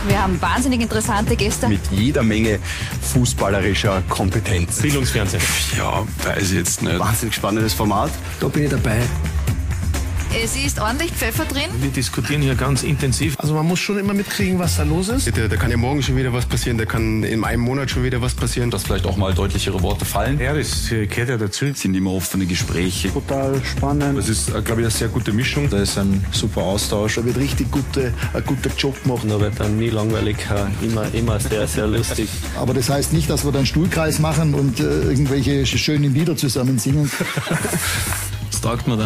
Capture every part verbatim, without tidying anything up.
Wir haben wahnsinnig interessante Gäste. Mit jeder Menge fußballerischer Kompetenz. Bildungsfernsehen. Ja, weiß ich jetzt nicht. Wahnsinnig spannendes Format. Da bin ich dabei. Es ist ordentlich Pfeffer drin. Wir diskutieren hier ganz intensiv. Also man muss schon immer mitkriegen, was da los ist. Da, da kann ja morgen schon wieder was passieren, da kann in einem Monat schon wieder was passieren. Dass vielleicht auch mal deutlichere Worte fallen. Ja, das gehört ja dazu. Es sind immer offene Gespräche. Total spannend. Es ist, glaube ich, eine sehr gute Mischung. Da ist ein super Austausch. Da wird richtig gute, ein guter Job gemacht. Da wird dann nie langweilig, immer, immer sehr, sehr lustig. Aber das heißt nicht, dass wir dann Stuhlkreis machen und äh, irgendwelche schönen Lieder zusammen singen. Was taugt man da?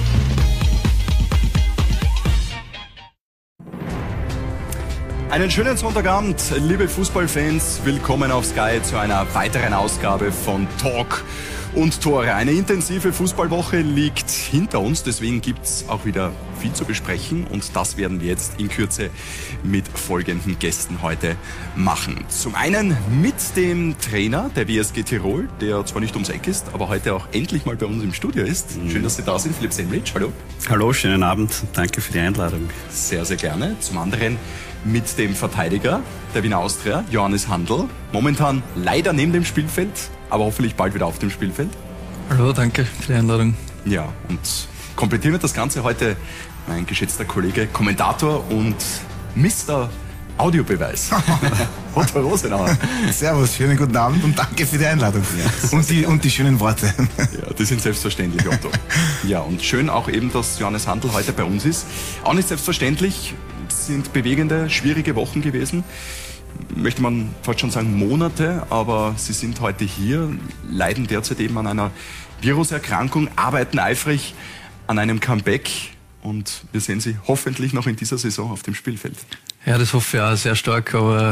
Einen schönen Sonntagabend, liebe Fußballfans. Willkommen auf Sky zu einer weiteren Ausgabe von Talk und Tore. Eine intensive Fußballwoche liegt hinter uns, deswegen gibt's auch wieder viel zu besprechen und das werden wir jetzt in Kürze mit folgenden Gästen heute machen. Zum einen mit dem Trainer der W S G Tirol, der zwar nicht ums Eck ist, aber heute auch endlich mal bei uns im Studio ist. Schön, dass Sie da sind, Philipp Semlitsch, hallo. Hallo, schönen Abend, danke für die Einladung. Sehr, sehr gerne. Zum anderen mit dem Verteidiger der Wiener Austria, Johannes Handl. Momentan leider neben dem Spielfeld, aber hoffentlich bald wieder auf dem Spielfeld. Hallo, danke für die Einladung. Ja, und komplettieren wir das Ganze heute mein geschätzter Kollege, Kommentator und Mister Audiobeweis. Otto Rosenauer. Servus, schönen guten Abend und danke für die Einladung. Ja. Und, die, und die schönen Worte. Ja, die sind selbstverständlich, Otto. Ja, und schön auch eben, dass Johannes Handl heute bei uns ist. Auch nicht selbstverständlich, es sind bewegende, schwierige Wochen gewesen. Möchte man fast schon sagen Monate, aber Sie sind heute hier, leiden derzeit eben an einer Viruserkrankung, arbeiten eifrig an einem Comeback und wir sehen Sie hoffentlich noch in dieser Saison auf dem Spielfeld. Ja, das hoffe ich auch sehr stark, aber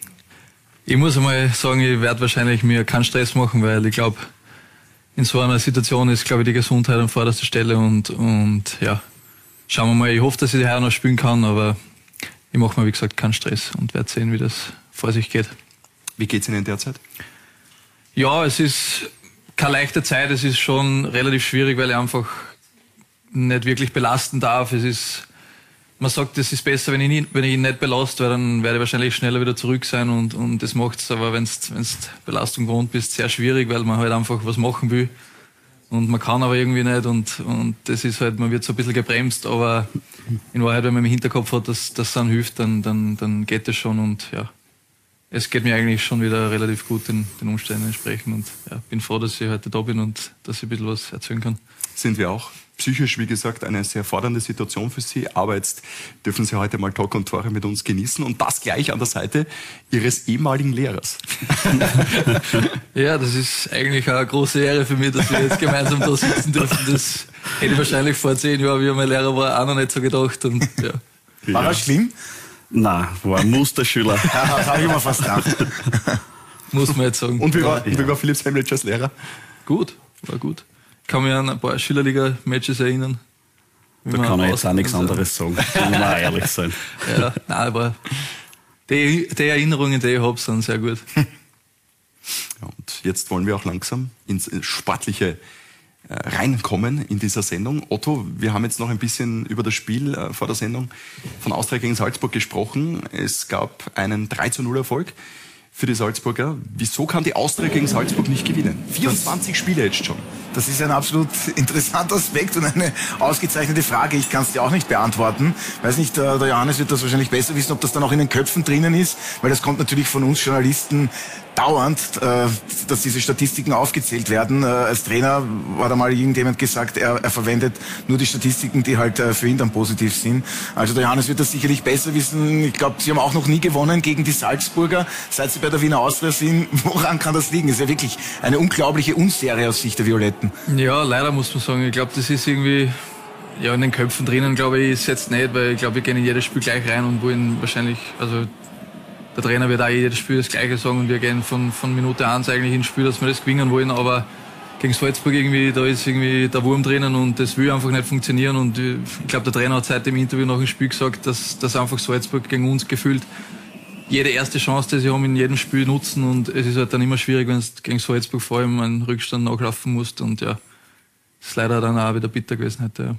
ich muss einmal sagen, ich werde wahrscheinlich mir keinen Stress machen, weil ich glaube, in so einer Situation ist, glaube ich, die Gesundheit an vorderster Stelle und, und ja, schauen wir mal, ich hoffe, dass ich daher noch spielen kann, aber ich mache mir, wie gesagt, keinen Stress und werde sehen, wie das vor sich geht. Wie geht's Ihnen derzeit? Ja, es ist keine leichte Zeit, es ist schon relativ schwierig, weil ich einfach nicht wirklich belasten darf. Es ist, man sagt, es ist besser, wenn ich, nie, wenn ich ihn nicht belaste, weil dann werde ich wahrscheinlich schneller wieder zurück sein und, und das macht es aber, wenn du Belastung gewohnt bist, sehr schwierig, weil man halt einfach was machen will. Und man kann aber irgendwie nicht und, und das ist halt, man wird so ein bisschen gebremst, aber in Wahrheit, wenn man im Hinterkopf hat, dass das dann hilft, dann, dann, dann geht es schon und ja, es geht mir eigentlich schon wieder relativ gut den, den Umständen entsprechend und ja, bin froh, dass ich heute da bin und dass ich ein bisschen was erzählen kann. Sind wir auch. Psychisch, wie gesagt, eine sehr fordernde Situation für Sie, aber jetzt dürfen Sie heute mal Talk und Tore mit uns genießen und das gleich an der Seite Ihres ehemaligen Lehrers. Ja, das ist eigentlich eine große Ehre für mich, dass wir jetzt gemeinsam da sitzen dürfen. Das hätte ich wahrscheinlich vor zehn Jahren, wie er mein Lehrer war, auch noch nicht so gedacht. Und, ja. War das schlimm? Nein, war ein Musterschüler. Ja, das habe ich mir fast gedacht. Muss man jetzt sagen. Und wie war, ja. wie war Philipp Semlitsch als Lehrer? Gut, war gut. Ich kann mich an ein paar Schülerliga-Matches erinnern. Da kann ich jetzt auch nichts anderes sagen, muss man auch ehrlich sein. Ja, nein, aber die, die Erinnerungen, die ich habe, sind sehr gut. Ja, und jetzt wollen wir auch langsam ins Sportliche äh, reinkommen in dieser Sendung. Otto, wir haben jetzt noch ein bisschen über das Spiel äh, vor der Sendung von Austria gegen Salzburg gesprochen. Es gab einen drei zu null Erfolg für die Salzburger. Wieso kann die Austria gegen Salzburg nicht gewinnen? vierundzwanzig Spiele jetzt schon. Das ist ein absolut interessanter Aspekt und eine ausgezeichnete Frage. Ich kann es dir auch nicht beantworten. Weiß nicht, der Johannes wird das wahrscheinlich besser wissen, ob das dann auch in den Köpfen drinnen ist, weil das kommt natürlich von uns Journalisten dauernd, äh, dass diese Statistiken aufgezählt werden. Äh, als Trainer war da mal irgendjemand gesagt, er, er verwendet nur die Statistiken, die halt äh, für ihn dann positiv sind. Also der Johannes wird das sicherlich besser wissen. Ich glaube, Sie haben auch noch nie gewonnen gegen die Salzburger, seit Sie bei der Wiener Austria sind. Woran kann das liegen? Das ist ja wirklich eine unglaubliche Unserie aus Sicht der Violetten. Ja, leider muss man sagen. Ich glaube, das ist irgendwie ja in den Köpfen drinnen, glaube ich, ist jetzt nicht, weil ich glaube, wir gehen in jedes Spiel gleich rein und wollen wahrscheinlich, also der Trainer wird auch jedes Spiel das Gleiche sagen und wir gehen von, von Minute eins eigentlich ins Spiel, dass wir das gewinnen wollen, aber gegen Salzburg irgendwie, da ist irgendwie der Wurm drinnen und das will einfach nicht funktionieren und ich glaube, der Trainer hat seit dem Interview nach dem Spiel gesagt, dass, dass einfach Salzburg gegen uns gefühlt jede erste Chance, die sie haben, in jedem Spiel nutzen und es ist halt dann immer schwierig, wenn du gegen Salzburg vor allem einen Rückstand nachlaufen musst und ja, das ist leider dann auch wieder bitter gewesen heute, ja.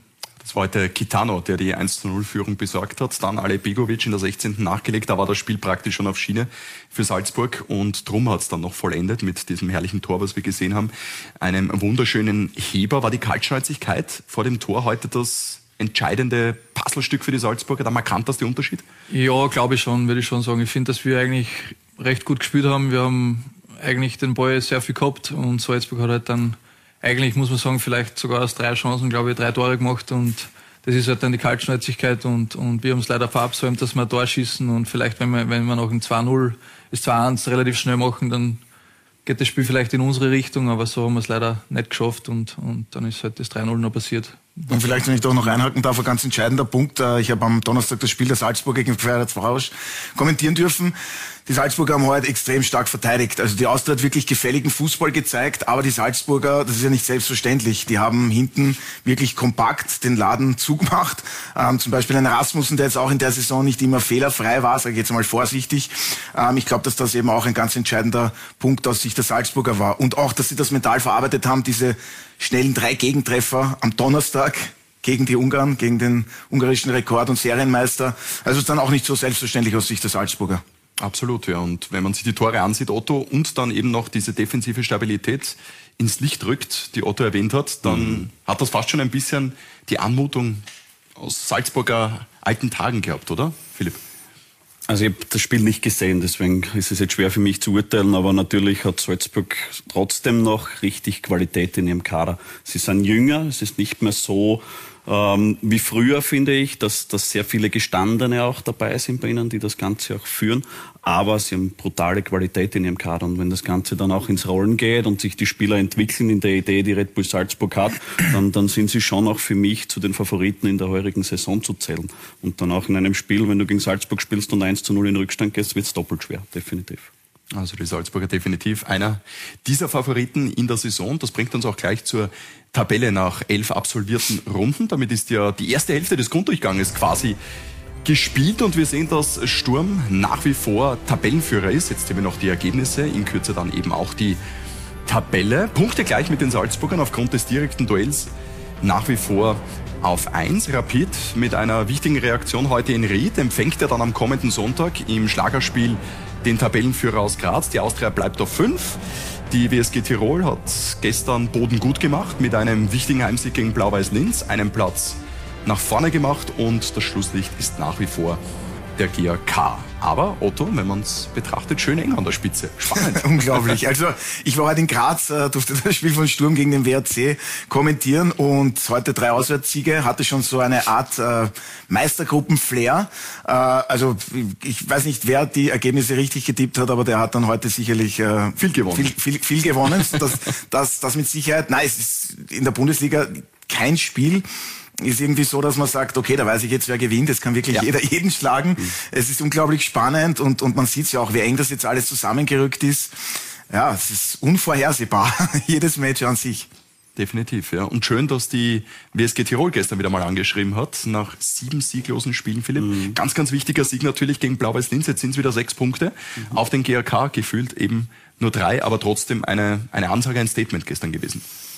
Das war heute Kitano, der die eins zu null Führung besorgt hat. Dann Ale Begovic in der sechzehnten nachgelegt. Da war das Spiel praktisch schon auf Schiene für Salzburg. Und drum hat es dann noch vollendet mit diesem herrlichen Tor, was wir gesehen haben. Einem wunderschönen Heber. War die Kaltschnäuzigkeit vor dem Tor heute das entscheidende Puzzlestück für die Salzburger, der markanteste Unterschied? Ja, glaube ich schon, würde ich schon sagen. Ich finde, dass wir eigentlich recht gut gespielt haben. Wir haben eigentlich den Ball sehr viel gehabt und Salzburg hat halt dann eigentlich, muss man sagen, vielleicht sogar aus drei Chancen, glaube ich, drei Tore gemacht und das ist halt dann die Kaltschnäuzigkeit und, und wir haben es leider verabsäumt, dass wir ein Tor schießen und vielleicht, wenn wir, wenn wir noch ein zwei null, das zwei eins relativ schnell machen, dann geht das Spiel vielleicht in unsere Richtung, aber so haben wir es leider nicht geschafft und, und dann ist halt das drei null noch passiert. Und vielleicht, wenn ich doch noch einhaken darf, ein ganz entscheidender Punkt. Ich habe am Donnerstag das Spiel der Salzburger gegen Ferencváros kommentieren dürfen. Die Salzburger haben heute extrem stark verteidigt. Also die Austria hat wirklich gefälligen Fußball gezeigt, aber die Salzburger, das ist ja nicht selbstverständlich. Die haben hinten wirklich kompakt den Laden zugemacht. Ähm, zum Beispiel ein Rasmussen, der jetzt auch in der Saison nicht immer fehlerfrei war, sage ich jetzt mal vorsichtig. Ähm, ich glaube, dass das eben auch ein ganz entscheidender Punkt aus Sicht der Salzburger war. Und auch, dass sie das mental verarbeitet haben, diese schnellen drei Gegentreffer am Donnerstag gegen die Ungarn, gegen den ungarischen Rekord- und Serienmeister. Also ist dann auch nicht so selbstverständlich aus Sicht der Salzburger. Absolut, ja. Und wenn man sich die Tore ansieht, Otto, und dann eben noch diese defensive Stabilität ins Licht rückt, die Otto erwähnt hat, dann mhm. hat das fast schon ein bisschen die Anmutung aus Salzburger alten Tagen gehabt, oder, Philipp? Also ich habe das Spiel nicht gesehen, deswegen ist es jetzt schwer für mich zu urteilen, aber natürlich hat Salzburg trotzdem noch richtig Qualität in ihrem Kader. Sie sind jünger, es ist nicht mehr so ähm, wie früher, finde ich, dass, dass sehr viele Gestandene auch dabei sind bei ihnen, die das Ganze auch führen, aber sie haben brutale Qualität in ihrem Kader und wenn das Ganze dann auch ins Rollen geht und sich die Spieler entwickeln in der Idee, die Red Bull Salzburg hat, dann, dann sind sie schon auch für mich zu den Favoriten in der heurigen Saison zu zählen. Und dann auch in einem Spiel, wenn du gegen Salzburg spielst und eins zu null in Rückstand gehst, wird es doppelt schwer, definitiv. Also die Salzburger definitiv einer dieser Favoriten in der Saison. Das bringt uns auch gleich zur Tabelle nach elf absolvierten Runden. Damit ist ja die erste Hälfte des Grunddurchganges quasi gespielt und wir sehen, dass Sturm nach wie vor Tabellenführer ist. Jetzt sehen wir noch die Ergebnisse, in Kürze dann eben auch die Tabelle. Punkte gleich mit den Salzburgern aufgrund des direkten Duells nach wie vor auf eins. Rapid mit einer wichtigen Reaktion heute in Ried empfängt er dann am kommenden Sonntag im Schlagerspiel den Tabellenführer aus Graz. Die Austria bleibt auf fünf. Die W S G Tirol hat gestern Boden gut gemacht mit einem wichtigen Heimsieg gegen Blau-Weiß Linz, einen Platz nach vorne gemacht und das Schlusslicht ist nach wie vor der G A K. Aber Otto, wenn man es betrachtet, schön eng an der Spitze. Spannend. Unglaublich. Also ich war heute in Graz, äh, durfte das Spiel von Sturm gegen den W R C kommentieren und heute drei Auswärtssiege, hatte schon so eine Art äh, Meistergruppen-Flair. Äh, also ich weiß nicht, wer die Ergebnisse richtig getippt hat, aber der hat dann heute sicherlich äh, viel gewonnen. Viel, viel, viel gewonnen. das, das, das mit Sicherheit. Nein, es ist in der Bundesliga kein Spiel. Ist irgendwie so, dass man sagt, okay, da weiß ich jetzt, wer gewinnt. Es kann wirklich ja. jeder jeden schlagen. Mhm. Es ist unglaublich spannend und, und man sieht ja auch, wie eng das jetzt alles zusammengerückt ist. Ja, es ist unvorhersehbar. Jedes Match an sich. Definitiv, ja. Und schön, dass die W S G Tirol gestern wieder mal angeschrieben hat, nach sieben sieglosen Spielen, Philipp. Mhm. Ganz, ganz wichtiger Sieg natürlich gegen Blau-Weiß Linz. Jetzt sind es wieder sechs Punkte. Mhm. Auf den G A K gefühlt eben nur drei, aber trotzdem eine, eine Ansage, ein Statement gestern gewesen.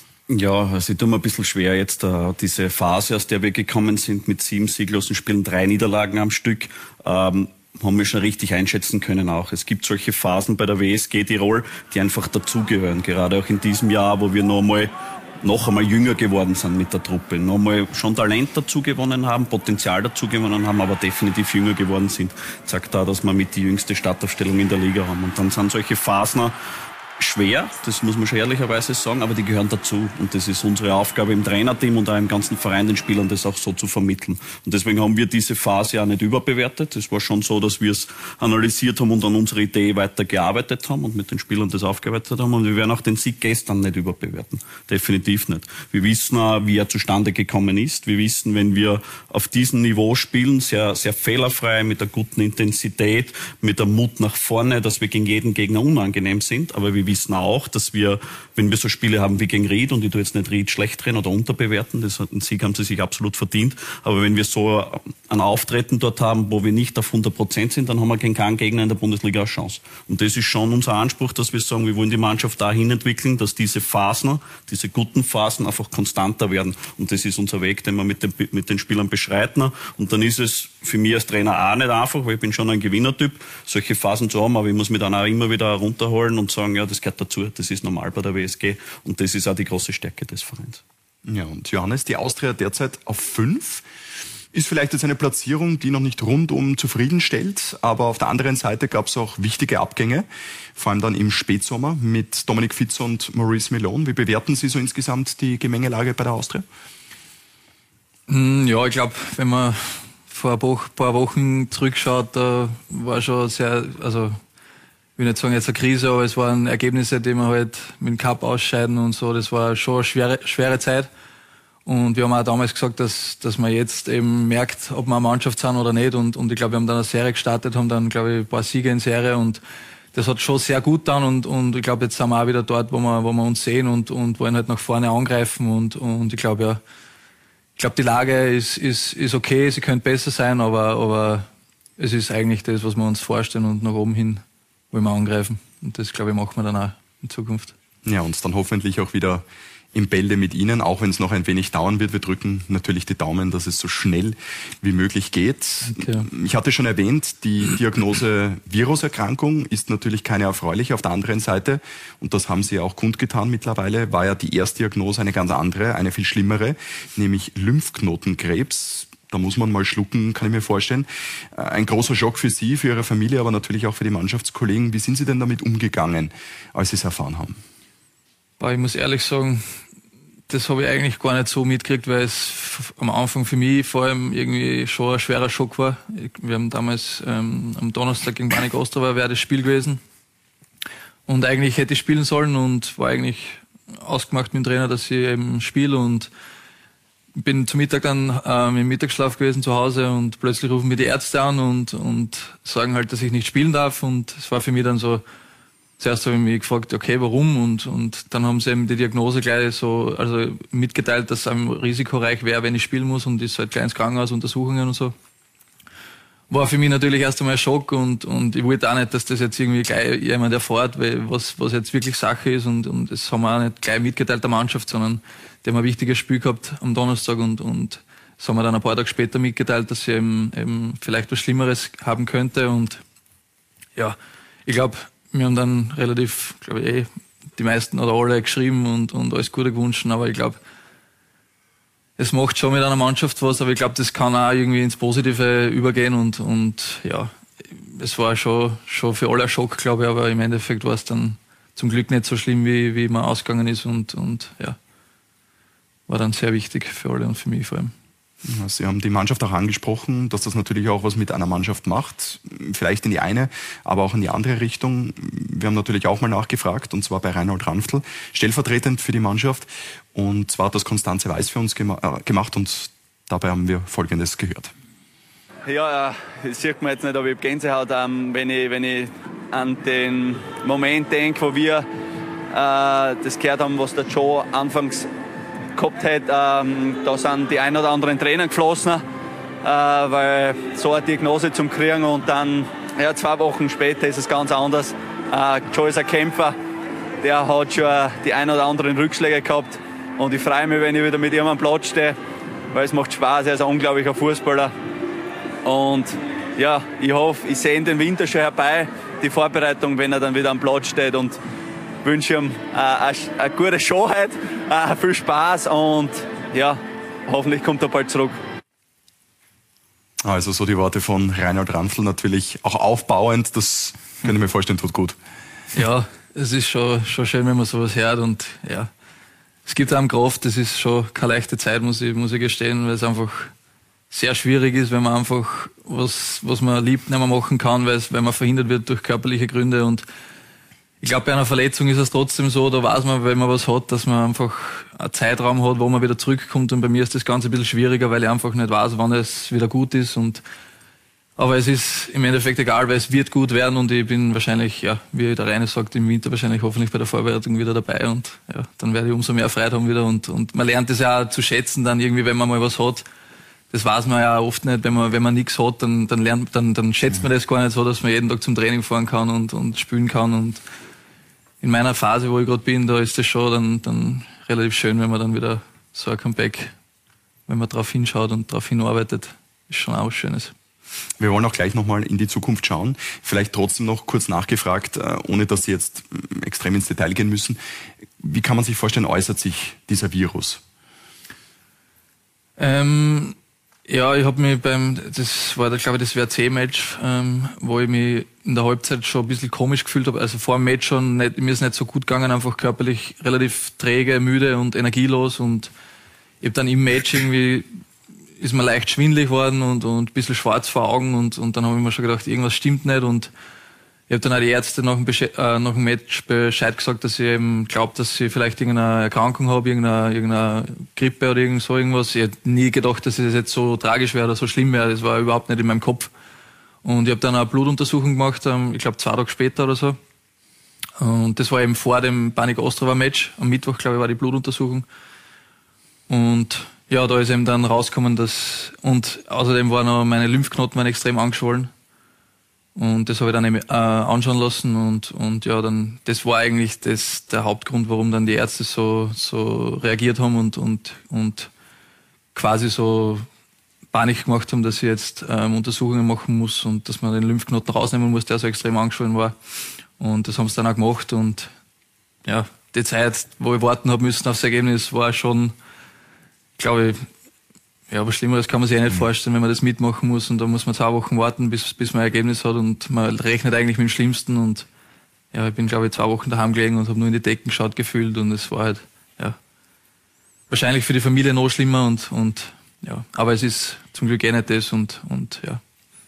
Ja, also ich tue mir ein bisschen schwer jetzt, uh, diese Phase, aus der wir gekommen sind, mit sieben sieglosen Spielen, drei Niederlagen am Stück, ähm, haben wir schon richtig einschätzen können auch. Es gibt solche Phasen bei der W S G Tirol, die einfach dazugehören, gerade auch in diesem Jahr, wo wir noch einmal, noch einmal jünger geworden sind mit der Truppe, noch einmal schon Talent dazu gewonnen haben, Potenzial dazu gewonnen haben, aber definitiv jünger geworden sind. Sagt da, dass wir mit die jüngste Startaufstellung in der Liga haben. Und dann sind solche Phasen schwer, das muss man schon ehrlicherweise sagen, aber die gehören dazu und das ist unsere Aufgabe im Trainerteam und auch im ganzen Verein, den Spielern das auch so zu vermitteln. Und deswegen haben wir diese Phase auch nicht überbewertet. Es war schon so, dass wir es analysiert haben und an unserer Idee weitergearbeitet haben und mit den Spielern das aufgearbeitet haben und wir werden auch den Sieg gestern nicht überbewerten. Definitiv nicht. Wir wissen auch, wie er zustande gekommen ist. Wir wissen, wenn wir auf diesem Niveau spielen, sehr, sehr fehlerfrei, mit einer guten Intensität, mit einem Mut nach vorne, dass wir gegen jeden Gegner unangenehm sind, aber wir wir wissen auch, dass wir, wenn wir so Spiele haben wie gegen Ried, und ich tue jetzt nicht Ried schlecht drehen oder unterbewerten, das hat, einen Sieg haben sie sich absolut verdient, aber wenn wir so ein Auftreten dort haben, wo wir nicht auf hundert Prozent sind, dann haben wir gegen keinen Gegner in der Bundesliga eine Chance. Und das ist schon unser Anspruch, dass wir sagen, wir wollen die Mannschaft dahin entwickeln, dass diese Phasen, diese guten Phasen einfach konstanter werden. Und das ist unser Weg, den wir mit den, mit den Spielern beschreiten. Und dann ist es für mich als Trainer auch nicht einfach, weil ich bin schon ein Gewinnertyp, solche Phasen zu haben, aber ich muss mich dann auch immer wieder runterholen und sagen, ja, das gehört dazu, das ist normal bei der W S G und das ist auch die große Stärke des Vereins. Ja, und Johannes, die Austria derzeit auf fünf. Ist vielleicht jetzt eine Platzierung, die noch nicht rundum zufriedenstellt, aber auf der anderen Seite gab es auch wichtige Abgänge, vor allem dann im Spätsommer mit Dominik Fitz und Maurice Melon. Wie bewerten Sie so insgesamt die Gemengelage bei der Austria? Ja, ich glaube, wenn man vor ein paar Wochen zurückschaut, da war schon sehr, also ich will nicht sagen jetzt eine Krise, aber es waren Ergebnisse, die wir halt mit dem Cup ausscheiden und so, das war schon eine schwere, schwere Zeit. Und wir haben auch damals gesagt, dass, dass man jetzt eben merkt, ob wir eine Mannschaft sind oder nicht. Und, und ich glaube, wir haben dann eine Serie gestartet, haben dann, glaube ich, ein paar Siege in Serie und das hat schon sehr gut getan. Und, und ich glaube, jetzt sind wir auch wieder dort, wo wir, wo wir uns sehen und, und wollen halt nach vorne angreifen. Und, und ich glaube, ja, ich glaube, die Lage ist, ist, ist okay, sie könnte besser sein, aber, aber es ist eigentlich das, was wir uns vorstellen und nach oben hin wollen wir angreifen. Und das, glaube ich, machen wir dann auch in Zukunft. Ja, und dann hoffentlich auch wieder im Bälde mit Ihnen, auch wenn es noch ein wenig dauern wird. Wir drücken natürlich die Daumen, dass es so schnell wie möglich geht. Okay. Ich hatte schon erwähnt, die Diagnose Viruserkrankung ist natürlich keine erfreuliche. Auf der anderen Seite, und das haben Sie auch kundgetan mittlerweile, war ja die Erstdiagnose eine ganz andere, eine viel schlimmere, nämlich Lymphknotenkrebs. Da muss man mal schlucken, kann ich mir vorstellen. Ein großer Schock für Sie, für Ihre Familie, aber natürlich auch für die Mannschaftskollegen. Wie sind Sie denn damit umgegangen, als Sie es erfahren haben? Ich muss ehrlich sagen, das habe ich eigentlich gar nicht so mitgekriegt, weil es am Anfang für mich vor allem irgendwie schon ein schwerer Schock war. Wir haben damals ähm, am Donnerstag gegen Banik Ostrava wäre das Spiel gewesen. Und eigentlich hätte ich spielen sollen und war eigentlich ausgemacht mit dem Trainer, dass ich eben spiele. Und bin zum Mittag dann ähm, im Mittagsschlaf gewesen zu Hause und plötzlich rufen mir die Ärzte an und, und sagen halt, dass ich nicht spielen darf. Und es war für mich dann so, zuerst habe ich mich gefragt, okay, warum? Und, und dann haben sie eben die Diagnose gleich so, also mitgeteilt, dass es einem risikoreich wäre, wenn ich spielen muss und ist halt gleich ins Krankenhaus, Untersuchungen und so. War für mich natürlich erst einmal ein Schock und, und ich wollte auch nicht, dass das jetzt irgendwie gleich jemand erfährt, weil was, was jetzt wirklich Sache ist und, und das haben wir auch nicht gleich mitgeteilt der Mannschaft, sondern die haben ein wichtiges Spiel gehabt am Donnerstag und, und das haben wir dann ein paar Tage später mitgeteilt, dass sie eben, eben vielleicht was Schlimmeres haben könnte und ja, ich glaube, wir haben dann relativ, glaube ich, eh, die meisten oder alle geschrieben und, und alles Gute gewünscht, aber ich glaube, es macht schon mit einer Mannschaft was, aber ich glaube, das kann auch irgendwie ins Positive übergehen und, und ja, es war schon, schon für alle ein Schock, glaube ich, aber im Endeffekt war es dann zum Glück nicht so schlimm, wie, wie man ausgegangen ist und, und ja, war dann sehr wichtig für alle und für mich vor allem. Sie haben die Mannschaft auch angesprochen, dass das natürlich auch was mit einer Mannschaft macht, vielleicht in die eine, aber auch in die andere Richtung. Wir haben natürlich auch mal nachgefragt, und zwar bei Reinhold Ranftl, stellvertretend für die Mannschaft, und zwar hat das Konstanze Weiß für uns gema- äh, gemacht und dabei haben wir Folgendes gehört. Ja, äh, das sieht man jetzt nicht, aber ich habe Gänsehaut, ähm, wenn, ich, wenn ich an den Moment denke, wo wir äh, das gehört haben, was der Joe anfangs gehabt hat, ähm, da sind die ein oder anderen Tränen geflossen, äh, weil so eine Diagnose zum kriegen und dann ja, zwei Wochen später ist es ganz anders. Äh, Joe ist ein Kämpfer, der hat schon die ein oder anderen Rückschläge gehabt und ich freue mich, wenn ich wieder mit ihm am Platz stehe, weil es macht Spaß, er ist ein unglaublicher Fußballer und ja, ich hoffe, ich sehe ihn den Winter schon herbei, die Vorbereitung, wenn er dann wieder am Platz steht und wünsche ihm äh, eine, eine gute Show heute, äh, viel Spaß und ja, hoffentlich kommt er bald zurück. Also so die Worte von Reinhold Ranftl, natürlich auch aufbauend, das kann ich mir vorstellen, tut gut. Ja, es ist schon, schon schön, wenn man sowas hört und ja, es gibt einem Kraft, das ist schon keine leichte Zeit, muss ich, muss ich gestehen, weil es einfach sehr schwierig ist, wenn man einfach was, was man liebt, nicht mehr machen kann, weil, es, weil man verhindert wird durch körperliche Gründe und ich glaube, bei einer Verletzung ist es trotzdem so, da weiß man, wenn man was hat, dass man einfach einen Zeitraum hat, wo man wieder zurückkommt. Und bei mir ist das Ganze ein bisschen schwieriger, weil ich einfach nicht weiß, wann es wieder gut ist. Und Aber es ist im Endeffekt egal, weil es wird gut werden und ich bin wahrscheinlich, ja, wie der Rainer sagt, im Winter wahrscheinlich hoffentlich bei der Vorbereitung wieder dabei und ja, dann werde ich umso mehr Freude haben wieder und, und man lernt es ja auch zu schätzen dann irgendwie, wenn man mal was hat. Das weiß man ja oft nicht, wenn man, wenn man nichts hat, dann, dann lernt, dann, dann schätzt man das gar nicht so, dass man jeden Tag zum Training fahren kann und, und spielen kann und in meiner Phase, wo ich gerade bin, da ist das schon dann, dann relativ schön, wenn man dann wieder so ein Comeback, wenn man drauf hinschaut und drauf hinarbeitet, ist schon auch was Schönes. Wir wollen auch gleich nochmal in die Zukunft schauen. Vielleicht trotzdem noch kurz nachgefragt, ohne dass Sie jetzt extrem ins Detail gehen müssen. Wie kann man sich vorstellen, äußert sich dieser Virus? Ähm, ja, ich habe mich beim, das war, glaube ich, das W R C-Match, ähm, wo ich mich in der Halbzeit schon ein bisschen komisch gefühlt habe. Also vor dem Match schon, nicht, mir ist nicht so gut gegangen, einfach körperlich relativ träge, müde und energielos und ich habe dann im Match irgendwie ist mir leicht schwindelig worden und, und ein bisschen schwarz vor Augen und, und dann habe ich mir schon gedacht, irgendwas stimmt nicht und ich habe dann auch die Ärzte nach dem, Besche- äh, nach dem Match Bescheid gesagt, dass ich eben glaube, dass ich vielleicht irgendeine Erkrankung habe, irgendeine, irgendeine Grippe oder irgend so irgendwas. Ich hätte nie gedacht, dass es jetzt so tragisch wäre oder so schlimm wäre. Das war überhaupt nicht in meinem Kopf. Und ich habe dann eine Blutuntersuchung gemacht, ähm, ich glaube zwei Tage später oder so. Und das war eben vor dem Baník Ostrava-Match. Am Mittwoch, glaube ich, war die Blutuntersuchung. Und ja, da ist eben dann rausgekommen, dass, und außerdem waren noch meine Lymphknoten waren extrem angeschwollen. Und das habe ich dann eben, äh, anschauen lassen und, und ja, dann, das war eigentlich das, der Hauptgrund, warum dann die Ärzte so, so reagiert haben und, und, und quasi so Panik gemacht haben, dass ich jetzt ähm, Untersuchungen machen muss und dass man den Lymphknoten rausnehmen muss, der so extrem angeschwollen war. Und das haben sie dann auch gemacht und ja, die Zeit, wo ich warten habe müssen aufs Ergebnis, war schon, glaube ich, ja, aber Schlimmeres kann man sich eh nicht vorstellen, wenn man das mitmachen muss und da muss man zwei Wochen warten, bis, bis man ein Ergebnis hat und man rechnet eigentlich mit dem Schlimmsten und ja, ich bin, glaube ich, zwei Wochen daheim gelegen und habe nur in die Decken geschaut gefühlt und es war halt, ja, wahrscheinlich für die Familie noch schlimmer und, und ja, aber es ist zum Glück eh nicht das und, und ja,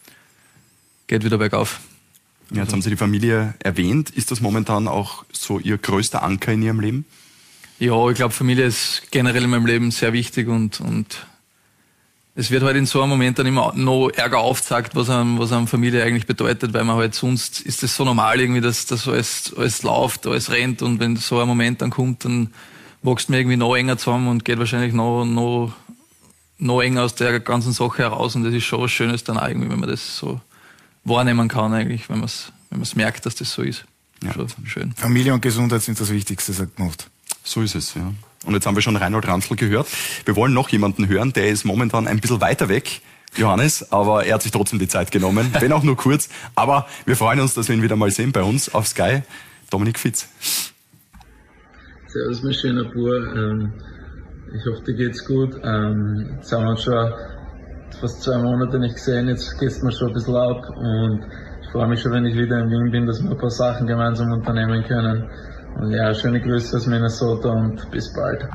geht wieder bergauf. Ja, jetzt haben Sie die Familie erwähnt. Ist das momentan auch so Ihr größter Anker in Ihrem Leben? Ja, ich glaube, Familie ist generell in meinem Leben sehr wichtig und, und es wird halt in so einem Moment dann immer noch ärger aufgezeigt, was einem, was einem Familie eigentlich bedeutet, weil man halt sonst ist es so normal irgendwie, dass das alles, alles läuft, alles rennt und wenn so ein Moment dann kommt, dann wächst man irgendwie noch enger zusammen und geht wahrscheinlich noch, noch, noch enger aus der ganzen Sache heraus und das ist schon was Schönes dann auch irgendwie, wenn man das so wahrnehmen kann eigentlich, wenn man es, wenn man es merkt, dass das so ist. Ja. Schon schön. Familie und Gesundheit sind das Wichtigste, sagt man oft. So ist es, ja. Und jetzt haben wir schon Reinhold Ranzl gehört. Wir wollen noch jemanden hören, der ist momentan ein bisschen weiter weg, Johannes, aber er hat sich trotzdem die Zeit genommen, wenn auch nur kurz. Aber wir freuen uns, dass wir ihn wieder mal sehen bei uns auf Sky. Dominik Fitz. Servus, mein schöner Bub. Ähm, ich hoffe, dir geht's gut. Ähm, jetzt haben wir uns schon fast zwei Monate nicht gesehen, jetzt geht's mir schon ein bisschen ab und ich freue mich schon, wenn ich wieder in Wien bin, dass wir ein paar Sachen gemeinsam unternehmen können. Und ja, schöne Grüße aus Minnesota und bis bald.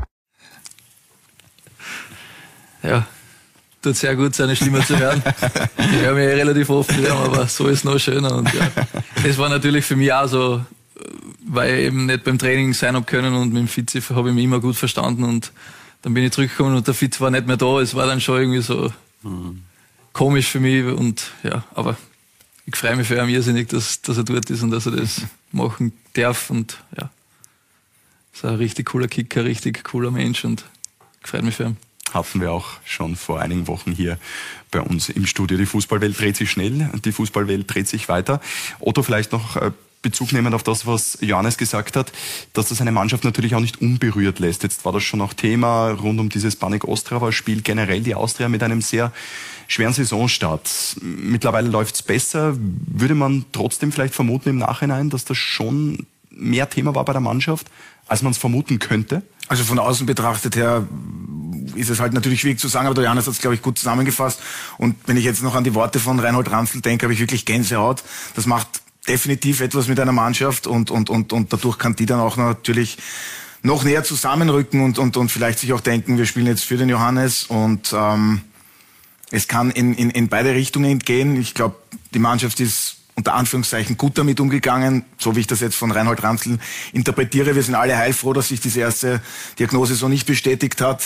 Ja, tut sehr gut, seine Stimme zu hören. Ich höre mich eh relativ oft wieder, aber so ist es noch schöner. Und ja, das war natürlich für mich auch so, weil ich eben nicht beim Training sein habe können und mit dem Fitz habe ich mich immer gut verstanden und dann bin ich zurückgekommen und der Fitz war nicht mehr da. Es war dann schon irgendwie so mhm. komisch für mich und ja, aber ich freue mich für ihn irrsinnig, dass, dass er dort ist und dass er das machen darf und ja, ist ein richtig cooler Kicker, richtig cooler Mensch und freut mich für ihn. Hatten wir auch schon vor einigen Wochen hier bei uns im Studio. Die Fußballwelt dreht sich schnell, die Fußballwelt dreht sich weiter. Otto, vielleicht noch Bezug nehmend auf das, was Johannes gesagt hat, dass das eine Mannschaft natürlich auch nicht unberührt lässt. Jetzt war das schon auch Thema rund um dieses Baník Ostrava-Spiel, generell die Austria mit einem sehr schweren Saisonstart. Mittlerweile läuft's besser. Würde man trotzdem vielleicht vermuten im Nachhinein, dass das schon mehr Thema war bei der Mannschaft, als man es vermuten könnte? Also von außen betrachtet her ist es halt natürlich schwierig zu sagen, aber der Johannes hat es, glaube ich, gut zusammengefasst. Und wenn ich jetzt noch an die Worte von Reinhold Ranzl denke, habe ich wirklich Gänsehaut. Das macht definitiv etwas mit einer Mannschaft und, und, und, und dadurch kann die dann auch natürlich noch näher zusammenrücken und, und, und vielleicht sich auch denken, wir spielen jetzt für den Johannes und ähm, es kann in, in, in beide Richtungen gehen. Ich glaube, die Mannschaft ist unter Anführungszeichen gut damit umgegangen, so wie ich das jetzt von Reinhold Ranzl interpretiere. Wir sind alle heilfroh, dass sich diese erste Diagnose so nicht bestätigt hat.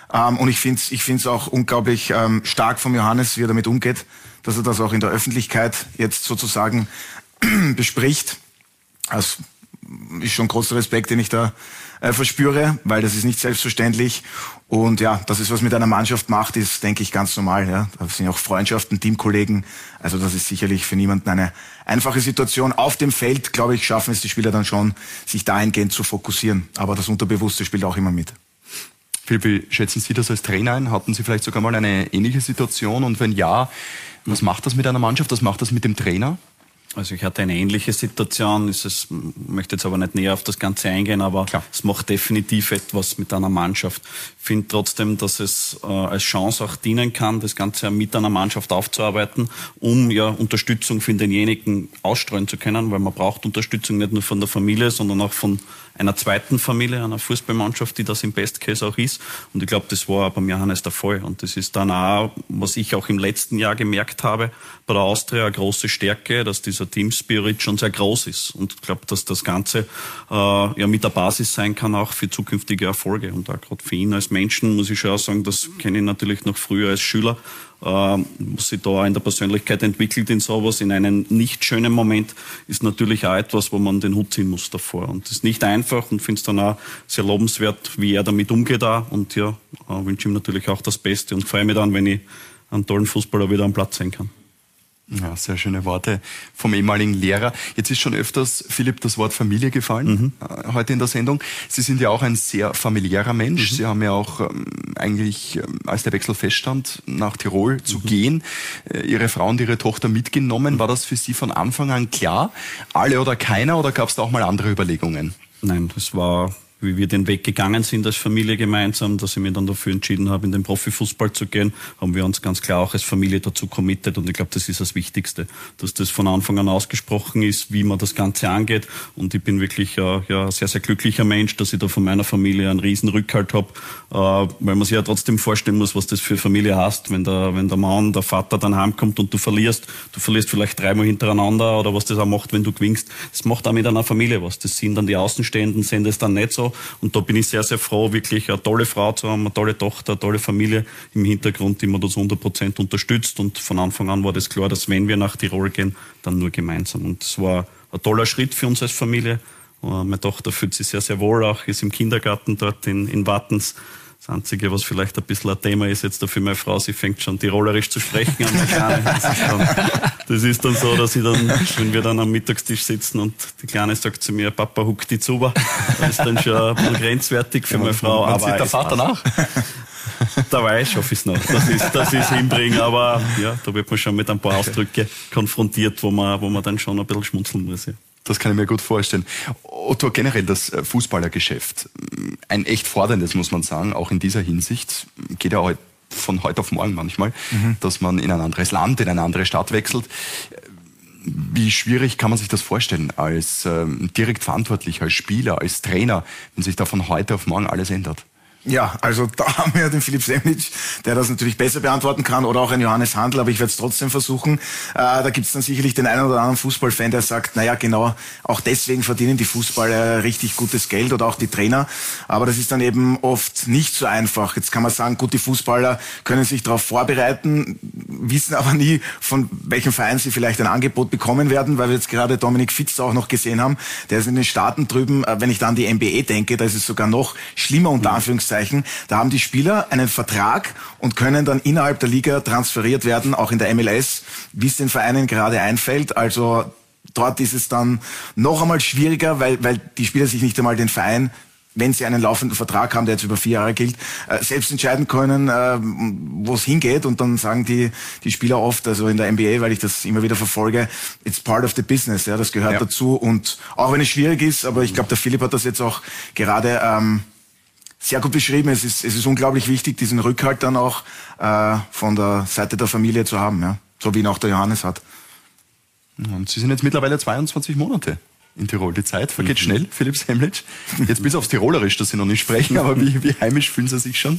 Ähm, und ich finde es ich find's auch unglaublich ähm, stark von Johannes, wie er damit umgeht, dass er das auch in der Öffentlichkeit jetzt sozusagen bespricht. Das ist schon großer Respekt, den ich da äh, verspüre, weil das ist nicht selbstverständlich. Und ja, dass es was mit einer Mannschaft macht, ist, denke ich, ganz normal. Ja. Da sind auch Freundschaften, Teamkollegen. Also das ist sicherlich für niemanden eine einfache Situation. Auf dem Feld, glaube ich, schaffen es die Spieler dann schon, sich dahingehend zu fokussieren. Aber das Unterbewusste spielt auch immer mit. Philipp, wie schätzen Sie das als Trainer ein? Hatten Sie vielleicht sogar mal eine ähnliche Situation? Und wenn ja, was macht das mit einer Mannschaft? Was macht das mit dem Trainer? Also ich hatte eine ähnliche Situation, ist es, möchte jetzt aber nicht näher auf das Ganze eingehen, aber Klar. es macht definitiv etwas mit einer Mannschaft. Ich finde trotzdem, dass es äh, als Chance auch dienen kann, das Ganze mit einer Mannschaft aufzuarbeiten, um ja Unterstützung für denjenigen ausstreuen zu können, weil man braucht Unterstützung nicht nur von der Familie, sondern auch von einer zweiten Familie, einer Fußballmannschaft, die das im Best Case auch ist. Und ich glaube, das war beim Johannes der Fall. Und das ist dann auch, was ich auch im letzten Jahr gemerkt habe, bei der Austria eine große Stärke, dass dieser Team Spirit schon sehr groß ist. Und ich glaube, dass das Ganze äh, ja mit der Basis sein kann auch für zukünftige Erfolge. Und auch gerade für ihn als Menschen muss ich schon auch sagen, das kenne ich natürlich noch früher als Schüler, äh, was sich da in der Persönlichkeit entwickelt in sowas, in einem nicht schönen Moment, ist natürlich auch etwas, wo man den Hut ziehen muss davor. Und das ist nicht einfach und finde es dann auch sehr lobenswert, wie er damit umgeht auch. Und ja, äh, wünsche ihm natürlich auch das Beste und freue mich dann, wenn ich einen tollen Fußballer wieder am Platz sehen kann. Ja, sehr schöne Worte vom ehemaligen Lehrer. Jetzt ist schon öfters, Philipp, das Wort Familie gefallen, mhm. heute in der Sendung. Sie sind ja auch ein sehr familiärer Mensch. Mhm. Sie haben ja auch ähm, eigentlich, ähm, als der Wechsel feststand, nach Tirol mhm. zu gehen, äh, Ihre Frau und Ihre Tochter mitgenommen. War das für Sie von Anfang an klar? Alle oder keiner? Oder gab es da auch mal andere Überlegungen? Nein, das war, wie wir den Weg gegangen sind als Familie gemeinsam, dass ich mich dann dafür entschieden habe, in den Profifußball zu gehen, haben wir uns ganz klar auch als Familie dazu committed und ich glaube, das ist das Wichtigste, dass das von Anfang an ausgesprochen ist, wie man das Ganze angeht und ich bin wirklich äh, ja, ein sehr, sehr glücklicher Mensch, dass ich da von meiner Familie einen riesen Rückhalt habe, äh, weil man sich ja trotzdem vorstellen muss, was das für Familie heißt, wenn der, wenn der Mann, der Vater dann heimkommt und du verlierst, du verlierst vielleicht dreimal hintereinander oder was das auch macht, wenn du gewinnst, das macht auch mit einer Familie was, das sind dann die Außenstehenden, sehen das dann nicht so. Und da bin ich sehr, sehr froh, wirklich eine tolle Frau zu haben, eine tolle Tochter, eine tolle Familie im Hintergrund, die mir das hundert Prozent unterstützt. Und von Anfang an war das klar, dass wenn wir nach Tirol gehen, dann nur gemeinsam. Und es war ein toller Schritt für uns als Familie. Und meine Tochter fühlt sich sehr, sehr wohl auch, ist im Kindergarten dort in, in Wattens. Das Einzige, was vielleicht ein bisschen ein Thema ist jetzt da für meine Frau, sie fängt schon Tirolerisch zu sprechen an der Kleine. Das ist, dann, das ist dann so, dass ich dann, wenn wir dann am Mittagstisch sitzen und die Kleine sagt zu mir, Papa, huck die Zuba. Das ist dann schon ein bisschen grenzwertig für ja, meine Frau. Aber sieht der Vater nach? Dabei schaffe ich es noch, dass ich das ich hinbringe. Aber ja, da wird man schon mit ein paar Ausdrücke konfrontiert, wo man, wo man dann schon ein bisschen schmunzeln muss. Ja. Das kann ich mir gut vorstellen. Otto, generell das Fußballergeschäft, ein echt forderndes, muss man sagen, auch in dieser Hinsicht, geht ja von heute auf morgen manchmal, mhm. dass man in ein anderes Land, in eine andere Stadt wechselt. Wie schwierig kann man sich das vorstellen, als ähm, direkt Verantwortlicher, als Spieler, als Trainer, wenn sich da von heute auf morgen alles ändert? Ja, also da haben wir den Philipp Semlitsch, der das natürlich besser beantworten kann, oder auch ein Johannes Handl, aber ich werde es trotzdem versuchen. Äh, da gibt es dann sicherlich den einen oder anderen Fußballfan, der sagt, naja genau, auch deswegen verdienen die Fußballer richtig gutes Geld oder auch die Trainer, aber das ist dann eben oft nicht so einfach. Jetzt kann man sagen, gut, die Fußballer können sich darauf vorbereiten, wissen aber nie, von welchem Verein sie vielleicht ein Angebot bekommen werden, weil wir jetzt gerade Dominik Fitz auch noch gesehen haben, der ist in den Staaten drüben, wenn ich da an die N B A denke, da ist es sogar noch schlimmer unter Anführungszeichen. Da haben die Spieler einen Vertrag und können dann innerhalb der Liga transferiert werden, auch in der M L S, wie es den Vereinen gerade einfällt. Also dort ist es dann noch einmal schwieriger, weil, weil die Spieler sich nicht einmal den Verein, wenn sie einen laufenden Vertrag haben, der jetzt über vier Jahre gilt, selbst entscheiden können, wo es hingeht. Und dann sagen die, die Spieler oft, also in der N B A, weil ich das immer wieder verfolge, it's part of the business, ja, das gehört ja. dazu. Und auch wenn es schwierig ist, aber ich glaube, der Philipp hat das jetzt auch gerade ähm, sehr gut beschrieben. Es ist, es ist unglaublich wichtig, diesen Rückhalt dann auch äh, von der Seite der Familie zu haben, ja, so wie ihn auch der Johannes hat. Und Sie sind jetzt mittlerweile zweiundzwanzig Monate in Tirol. Die Zeit vergeht mhm. schnell, Philipp Semlitsch. Jetzt bis aufs Tirolerisch, dass Sie noch nicht sprechen, aber wie, wie heimisch fühlen Sie sich schon?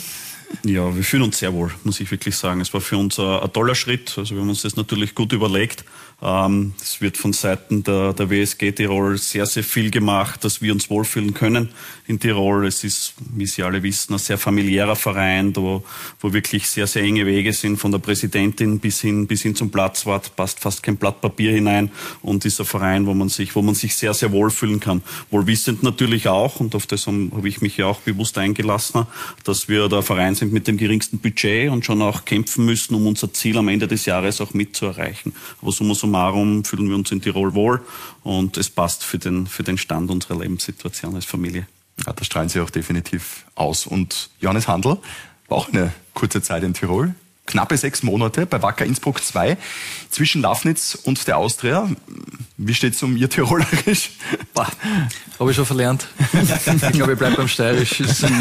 Ja, wir fühlen uns sehr wohl, muss ich wirklich sagen. Es war für uns ein, ein toller Schritt. Also wir haben uns das natürlich gut überlegt. Ähm, es wird von Seiten der, der W S G Tirol sehr, sehr viel gemacht, dass wir uns wohlfühlen können in Tirol. Es ist, wie Sie alle wissen, ein sehr familiärer Verein, wo, wo wirklich sehr, sehr enge Wege sind, von der Präsidentin bis hin, bis hin zum Platzwart, passt fast kein Blatt Papier hinein und ist ein Verein, wo man sich, wo man sich sehr, sehr wohlfühlen kann. Wohlwissend natürlich auch, und auf das habe ich mich ja auch bewusst eingelassen, dass wir der Verein sind mit dem geringsten Budget und schon auch kämpfen müssen, um unser Ziel am Ende des Jahres auch mitzuerreichen. Aber summa summarum fühlen wir uns in Tirol wohl und es passt für den, für den Stand unserer Lebenssituation als Familie. Ja, da strahlen Sie auch definitiv aus. Und Johannes Handl war auch eine kurze Zeit in Tirol. Knappe sechs Monate bei Wacker Innsbruck zwei zwischen Lafnitz und der Austria. Wie steht es um Ihr Tirolerisch? Habe ich schon verlernt. Ich glaube, ich bleibe beim Steirisch.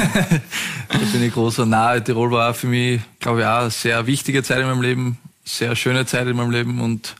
Da bin ich großer nahe. Tirol war für mich, glaube ich, auch eine sehr wichtige Zeit in meinem Leben. Sehr schöne Zeit in meinem Leben. Und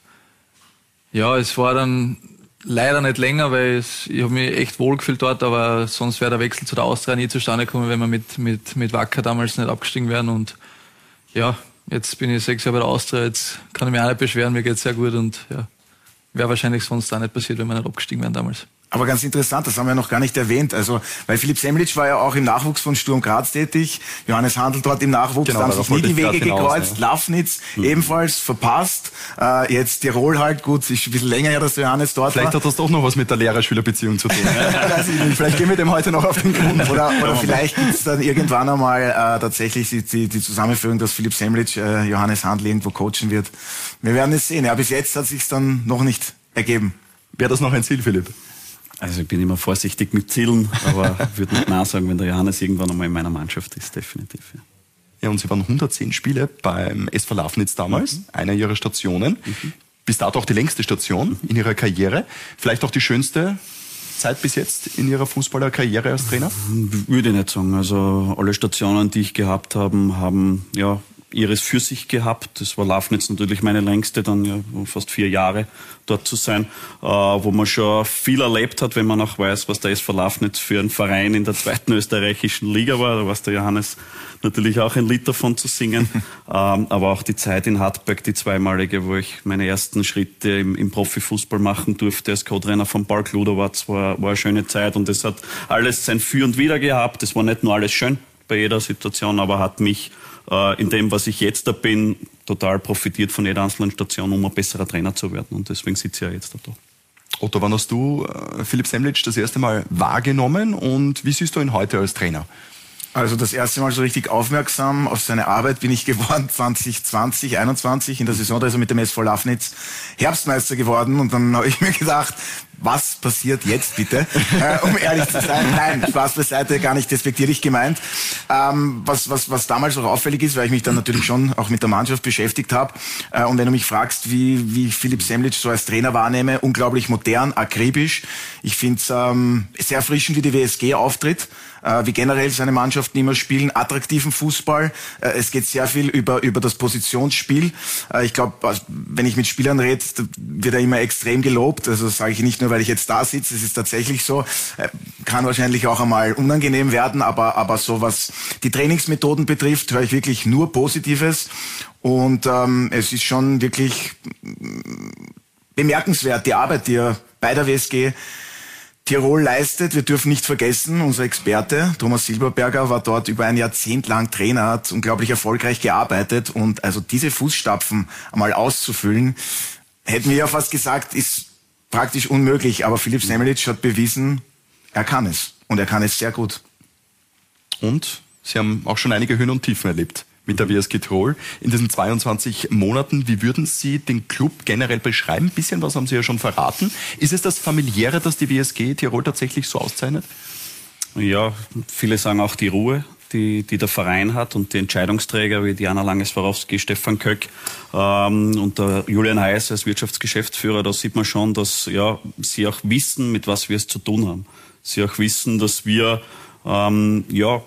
ja, es war dann leider nicht länger, weil es, ich habe mich echt wohl gefühlt dort, aber sonst wäre der Wechsel zu der Austria nie zustande gekommen, wenn wir mit, mit, mit Wacker damals nicht abgestiegen wären. Und ja, jetzt bin ich sechs Jahre bei der Austria, jetzt kann ich mich auch nicht beschweren, mir geht's sehr gut und ja, wäre wahrscheinlich sonst auch nicht passiert, wenn wir nicht abgestiegen wären damals. Aber ganz interessant, das haben wir noch gar nicht erwähnt. Also, weil Philipp Semlitsch war ja auch im Nachwuchs von Sturm Graz tätig. Johannes Handl dort im Nachwuchs, genau, da haben sich nie die Wege gekreuzt. Ja. Lafnitz mhm. ebenfalls verpasst. Äh, jetzt Tirol halt, gut, ist ein bisschen länger her, dass Johannes dort Vielleicht war. Vielleicht hat das doch noch was mit der Lehrer-Schüler-Beziehung zu tun. Weiß ich nicht. Vielleicht gehen wir dem heute noch auf den Grund. Oder, oder vielleicht gibt es dann irgendwann einmal äh, tatsächlich die, die, die Zusammenführung, dass Philipp Semlitsch äh, Johannes Handl irgendwo coachen wird. Wir werden es sehen. Ja, bis jetzt hat sich dann noch nicht ergeben. Wäre das noch ein Ziel, Philipp? Also ich bin immer vorsichtig mit Zielen, aber würde nicht nein sagen, wenn der Johannes irgendwann einmal in meiner Mannschaft ist, definitiv. Ja, ja und Sie waren hundertzehn Spiele beim S V Lafnitz damals, mhm. einer Ihrer Stationen. Mhm. Bis dato auch die längste Station mhm. in Ihrer Karriere. Vielleicht auch die schönste Zeit bis jetzt in Ihrer Fußballerkarriere als Trainer? Würde ich nicht sagen. Also alle Stationen, die ich gehabt habe, haben ja ihres für sich gehabt. Das war Lafnitz natürlich meine längste, dann ja fast vier Jahre dort zu sein, äh, wo man schon viel erlebt hat, wenn man auch weiß, was der S V Lafnitz für ein Verein in der zweiten österreichischen Liga war. Da war der Johannes natürlich auch ein Lied davon zu singen. ähm, aber auch die Zeit in Hartberg, die zweimalige, wo ich meine ersten Schritte im, im Profifußball machen durfte als Co-Trainer von Park Ludowatz, war, war eine schöne Zeit und es hat alles sein Für und Wider gehabt. Es war nicht nur alles schön bei jeder Situation, aber hat mich in dem, was ich jetzt da bin, total profitiert von jeder einzelnen Station, um ein besserer Trainer zu werden. Und deswegen sitze ich ja jetzt da. Otto, wann hast du äh, Philipp Semlitsch das erste Mal wahrgenommen und wie siehst du ihn heute als Trainer? Also das erste Mal so richtig aufmerksam auf seine Arbeit bin ich geworden zwanzig zwanzig, einundzwanzig in der Saison, da ist er mit dem S V Lafnitz Herbstmeister geworden und dann habe ich mir gedacht, was passiert jetzt bitte, äh, um ehrlich zu sein. Nein, Spaß beiseite, gar nicht despektierlich gemeint. Ähm, was, was, was damals auch auffällig ist, weil ich mich dann natürlich schon auch mit der Mannschaft beschäftigt habe. Äh, und wenn du mich fragst, wie, wie Philipp Semlitsch so als Trainer wahrnehme, unglaublich modern, akribisch. Ich finde es ähm, sehr erfrischend, wie die W S G auftritt. Äh, wie generell seine Mannschaften immer spielen, attraktiven Fußball. Äh, es geht sehr viel über über das Positionsspiel. Äh, ich glaube, wenn ich mit Spielern rede, wird er immer extrem gelobt. Also das sage ich nicht nur, weil ich jetzt da sitze. Es ist tatsächlich so. Äh, kann wahrscheinlich auch einmal unangenehm werden, aber aber so was die Trainingsmethoden betrifft, höre ich wirklich nur Positives. Und ähm, es ist schon wirklich bemerkenswert, die Arbeit, die er bei der W S G Tirol leistet. Wir dürfen nicht vergessen, unser Experte Thomas Silberberger war dort über ein Jahrzehnt lang Trainer, hat unglaublich erfolgreich gearbeitet und also diese Fußstapfen einmal auszufüllen, hätten wir ja fast gesagt, ist praktisch unmöglich. Aber Philipp Semlitsch hat bewiesen, er kann es und er kann es sehr gut. Und Sie haben auch schon einige Höhen und Tiefen erlebt mit der W S G Tirol in diesen zweiundzwanzig Monaten. Wie würden Sie den Club generell beschreiben? Ein bisschen was haben Sie ja schon verraten. Ist es das Familiäre, das die W S G Tirol tatsächlich so auszeichnet? Ja, viele sagen auch die Ruhe, die, die der Verein hat und die Entscheidungsträger wie Diana Lange-Swarovski, Stefan Köck ähm, und der Julian Heiß als Wirtschaftsgeschäftsführer. Da sieht man schon, dass ja sie auch wissen, mit was wir es zu tun haben. Sie auch wissen, dass wir ähm, ja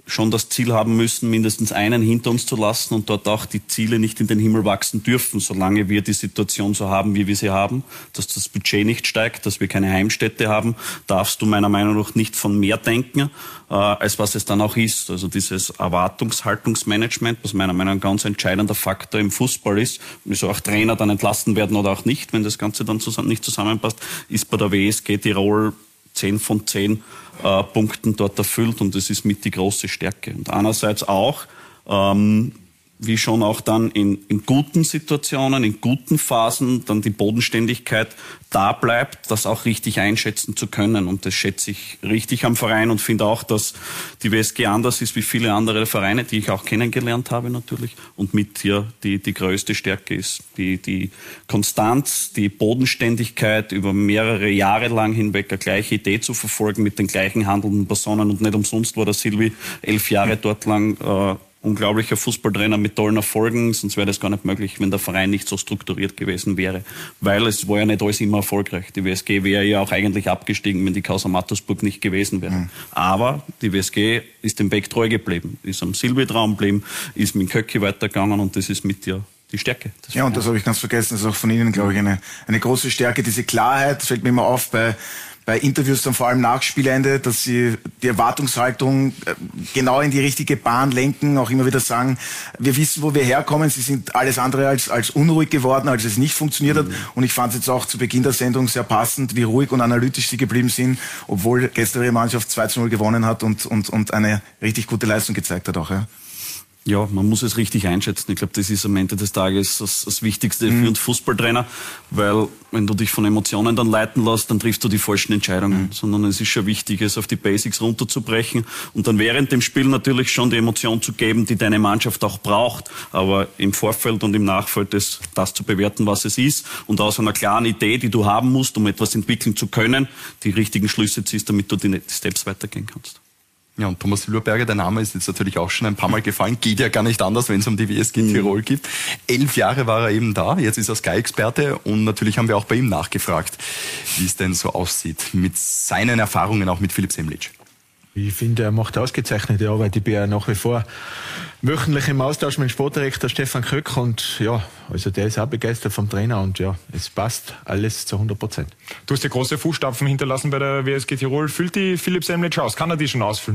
schon das Ziel haben müssen, mindestens einen hinter uns zu lassen und dort auch die Ziele nicht in den Himmel wachsen dürfen, solange wir die Situation so haben, wie wir sie haben, dass das Budget nicht steigt, dass wir keine Heimstätte haben, darfst du meiner Meinung nach nicht von mehr denken, äh, als was es dann auch ist. Also dieses Erwartungshaltungsmanagement, was meiner Meinung nach ein ganz entscheidender Faktor im Fußball ist, wieso auch Trainer dann entlassen werden oder auch nicht, wenn das Ganze dann zusammen, nicht zusammenpasst, ist bei der W S G Tirol zehn von zehn äh, Punkten dort erfüllt und das ist mit die große Stärke. Und einerseits auch, ähm, wie schon auch dann in, in guten Situationen, in guten Phasen dann die Bodenständigkeit da bleibt, das auch richtig einschätzen zu können. Und das schätze ich richtig am Verein und finde auch, dass die W S G anders ist wie viele andere Vereine, die ich auch kennengelernt habe natürlich. Und mit hier die, die größte Stärke ist die, die Konstanz, die Bodenständigkeit über mehrere Jahre lang hinweg eine gleiche Idee zu verfolgen mit den gleichen handelnden Personen. Und nicht umsonst war der Silvi elf Jahre dort lang äh, unglaublicher Fußballtrainer mit tollen Erfolgen, sonst wäre das gar nicht möglich, wenn der Verein nicht so strukturiert gewesen wäre. Weil es war ja nicht alles immer erfolgreich. Die W S G wäre ja auch eigentlich abgestiegen, wenn die Causa Mattersburg nicht gewesen wäre. Mhm. Aber die W S G ist dem Weg treu geblieben, ist am Silvi-Traum geblieben, ist mit Köcki weitergegangen und das ist mit dir die Stärke. Ja, und das habe ich ganz vergessen, das ist auch von Ihnen, glaube ich, eine, eine große Stärke, diese Klarheit, das fällt mir immer auf bei bei Interviews dann vor allem nach Spielende, dass sie die Erwartungshaltung genau in die richtige Bahn lenken, auch immer wieder sagen, wir wissen, wo wir herkommen, sie sind alles andere als, als unruhig geworden, als es nicht funktioniert hat. Und ich fand es jetzt auch zu Beginn der Sendung sehr passend, wie ruhig und analytisch sie geblieben sind, obwohl gestern ihre Mannschaft zwei zu null gewonnen hat und, und, und eine richtig gute Leistung gezeigt hat auch, ja. Ja, man muss es richtig einschätzen. Ich glaube, das ist am Ende des Tages das, das Wichtigste mhm. für einen Fußballtrainer, weil wenn du dich von Emotionen dann leiten lässt, dann triffst du die falschen Entscheidungen, mhm. sondern es ist schon wichtig, es auf die Basics runterzubrechen und dann während dem Spiel natürlich schon die Emotion zu geben, die deine Mannschaft auch braucht, aber im Vorfeld und im Nachfeld das, das zu bewerten, was es ist und aus einer klaren Idee, die du haben musst, um etwas entwickeln zu können, die richtigen Schlüsse ziehst, damit du die Steps weitergehen kannst. Ja, und Thomas Silberberger, der Name ist jetzt natürlich auch schon ein paar Mal gefallen, geht ja gar nicht anders, wenn es um die W S G Tirol geht. Elf Jahre war er eben da, jetzt ist er Sky-Experte und natürlich haben wir auch bei ihm nachgefragt, wie es denn so aussieht mit seinen Erfahrungen auch mit Philipp Semlitsch. Ich finde, er macht ausgezeichnete Arbeit. Ich bin ja nach wie vor wöchentlich im Austausch mit dem Sportdirektor Stefan Köck und ja, also der ist auch begeistert vom Trainer und ja, es passt alles zu hundert Prozent. Du hast ja große Fußstapfen hinterlassen bei der W S G Tirol. Füllt die Philipp Semlitsch aus? Kann er die schon ausfüllen?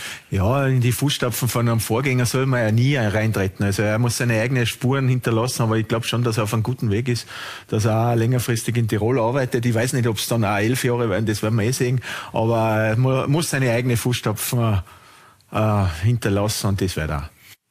Ja, in die Fußstapfen von einem Vorgänger soll man ja nie reintreten. Also er muss seine eigenen Spuren hinterlassen, aber ich glaube schon, dass er auf einem guten Weg ist, dass er auch längerfristig in Tirol arbeitet. Ich weiß nicht, ob es dann auch elf Jahre werden, das werden wir eh sehen, aber er muss seine eigenen Fußstapfen äh, hinterlassen und das wird er auch.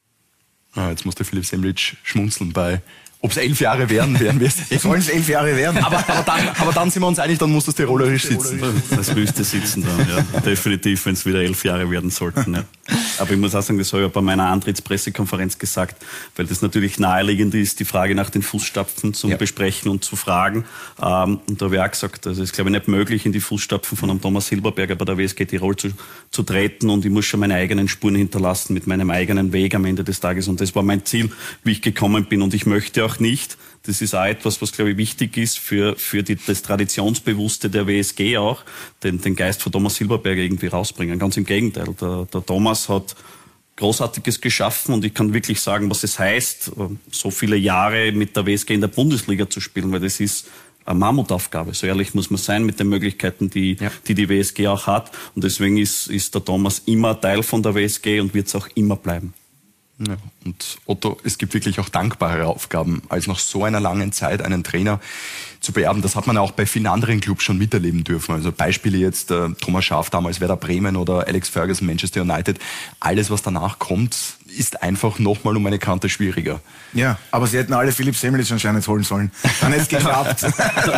Ah, jetzt muss der Philipp Semlitsch schmunzeln bei, ob es elf Jahre werden, werden wir es. Sollen es elf Jahre werden? Aber, aber, dann, aber dann sind wir uns einig, dann muss das Tirolerisch sitzen. Das müsste sitzen dann, ja. Definitiv, wenn es wieder elf Jahre werden sollten. Ja. Aber ich muss auch sagen, das habe ich bei meiner Antrittspressekonferenz gesagt, weil das natürlich naheliegend ist, die Frage nach den Fußstapfen zu ja. besprechen und zu fragen. Ähm, und da habe ich auch gesagt, also es ist, glaube ich, nicht möglich, in die Fußstapfen von einem Thomas Silberberger bei der W S G Tirol zu, zu treten und ich muss schon meine eigenen Spuren hinterlassen mit meinem eigenen Weg am Ende des Tages. Und das war mein Ziel, wie ich gekommen bin. Und ich möchte auch nicht, das ist auch etwas, was, glaube ich, wichtig ist für, für die, das Traditionsbewusste der W S G auch, den, den Geist von Thomas Silberberger irgendwie rausbringen. Ganz im Gegenteil. Der, der Thomas hat Großartiges geschaffen und ich kann wirklich sagen, was es heißt, so viele Jahre mit der W S G in der Bundesliga zu spielen, weil das ist eine Mammutaufgabe. So ehrlich muss man sein mit den Möglichkeiten, die ja. die, die W S G auch hat. Und deswegen ist, ist der Thomas immer Teil von der W S G und wird es auch immer bleiben. Ja, und Otto, es gibt wirklich auch dankbare Aufgaben, als nach so einer langen Zeit einen Trainer zu beerben. Das hat man auch bei vielen anderen Clubs schon miterleben dürfen. Also Beispiele jetzt äh, Thomas Schaaf damals Werder Bremen oder Alex Ferguson Manchester United. Alles, was danach kommt, ist einfach nochmal um eine Kante schwieriger. Ja, aber sie hätten alle Philipp Semlitsch anscheinend holen sollen. Dann hätte es geklappt.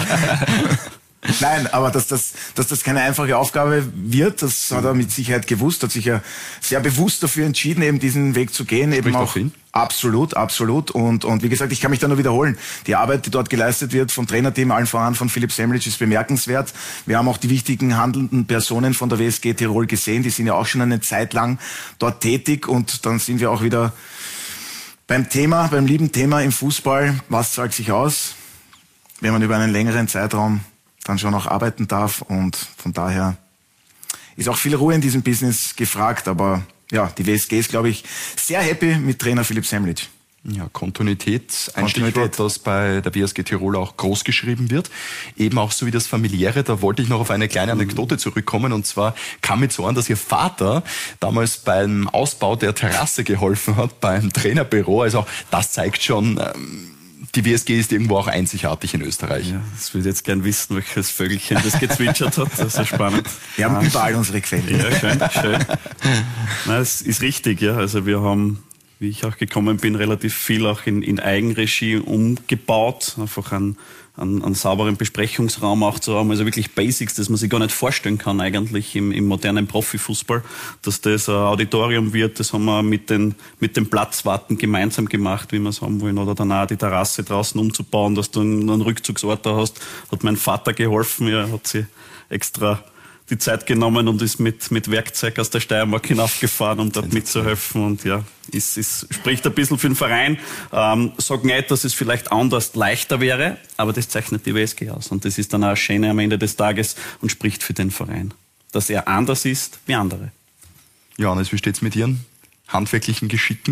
Nein, aber dass das, dass das keine einfache Aufgabe wird, das hat er mit Sicherheit gewusst, hat sich ja sehr bewusst dafür entschieden, eben diesen Weg zu gehen. Eben auch absolut, absolut. Und, und wie gesagt, ich kann mich da nur wiederholen. Die Arbeit, die dort geleistet wird vom Trainerteam, allen voran von Philipp Semlitsch, ist bemerkenswert. Wir haben auch die wichtigen handelnden Personen von der W S G Tirol gesehen. Die sind ja auch schon eine Zeit lang dort tätig. Und dann sind wir auch wieder beim Thema, beim lieben Thema im Fußball. Was zahlt sich aus, wenn man über einen längeren Zeitraum dann schon auch arbeiten darf, und von daher ist auch viel Ruhe in diesem Business gefragt, aber ja, die W S G ist, glaube ich, sehr happy mit Trainer Philipp Semlitsch. Ja, Kontinuität, ein Kontinuität. Stichwort, das bei der W S G Tirol auch groß geschrieben wird. Eben auch so wie das Familiäre, da wollte ich noch auf eine kleine Anekdote zurückkommen. Und zwar kam mir so an, dass Ihr Vater damals beim Ausbau der Terrasse geholfen hat, beim Trainerbüro. Also auch das zeigt schon, ähm, die W S G ist irgendwo auch einzigartig in Österreich. Ja, das würde ich jetzt gern wissen, welches Vögelchen das gezwitschert hat. Das ist ja spannend. Wir haben überall unsere Quellen. Ja, schön, schön. Nein, das ist richtig, ja. Also wir haben, wie ich auch gekommen bin, relativ viel auch in, in Eigenregie umgebaut. Einfach einen, einen, einen sauberen Besprechungsraum auch zu haben. Also wirklich Basics, das man sich gar nicht vorstellen kann eigentlich im, im modernen Profifußball. Dass das ein Auditorium wird, das haben wir mit den, mit den Platzwarten gemeinsam gemacht, wie wir es haben wollen. Oder dann auch die Terrasse draußen umzubauen, dass du einen, einen Rückzugsort da hast. Hat mein Vater geholfen, er hat sie extra die Zeit genommen und ist mit, mit Werkzeug aus der Steiermark hinaufgefahren, um dort mitzuhelfen. Und ja, es, es spricht ein bisschen für den Verein. Ähm, sag nicht, dass es vielleicht anders leichter wäre, aber das zeichnet die W S G aus. Und das ist dann auch schön am Ende des Tages und spricht für den Verein. Dass er anders ist wie andere. Johannes, wie steht's mit Ihren handwerklichen Geschicken?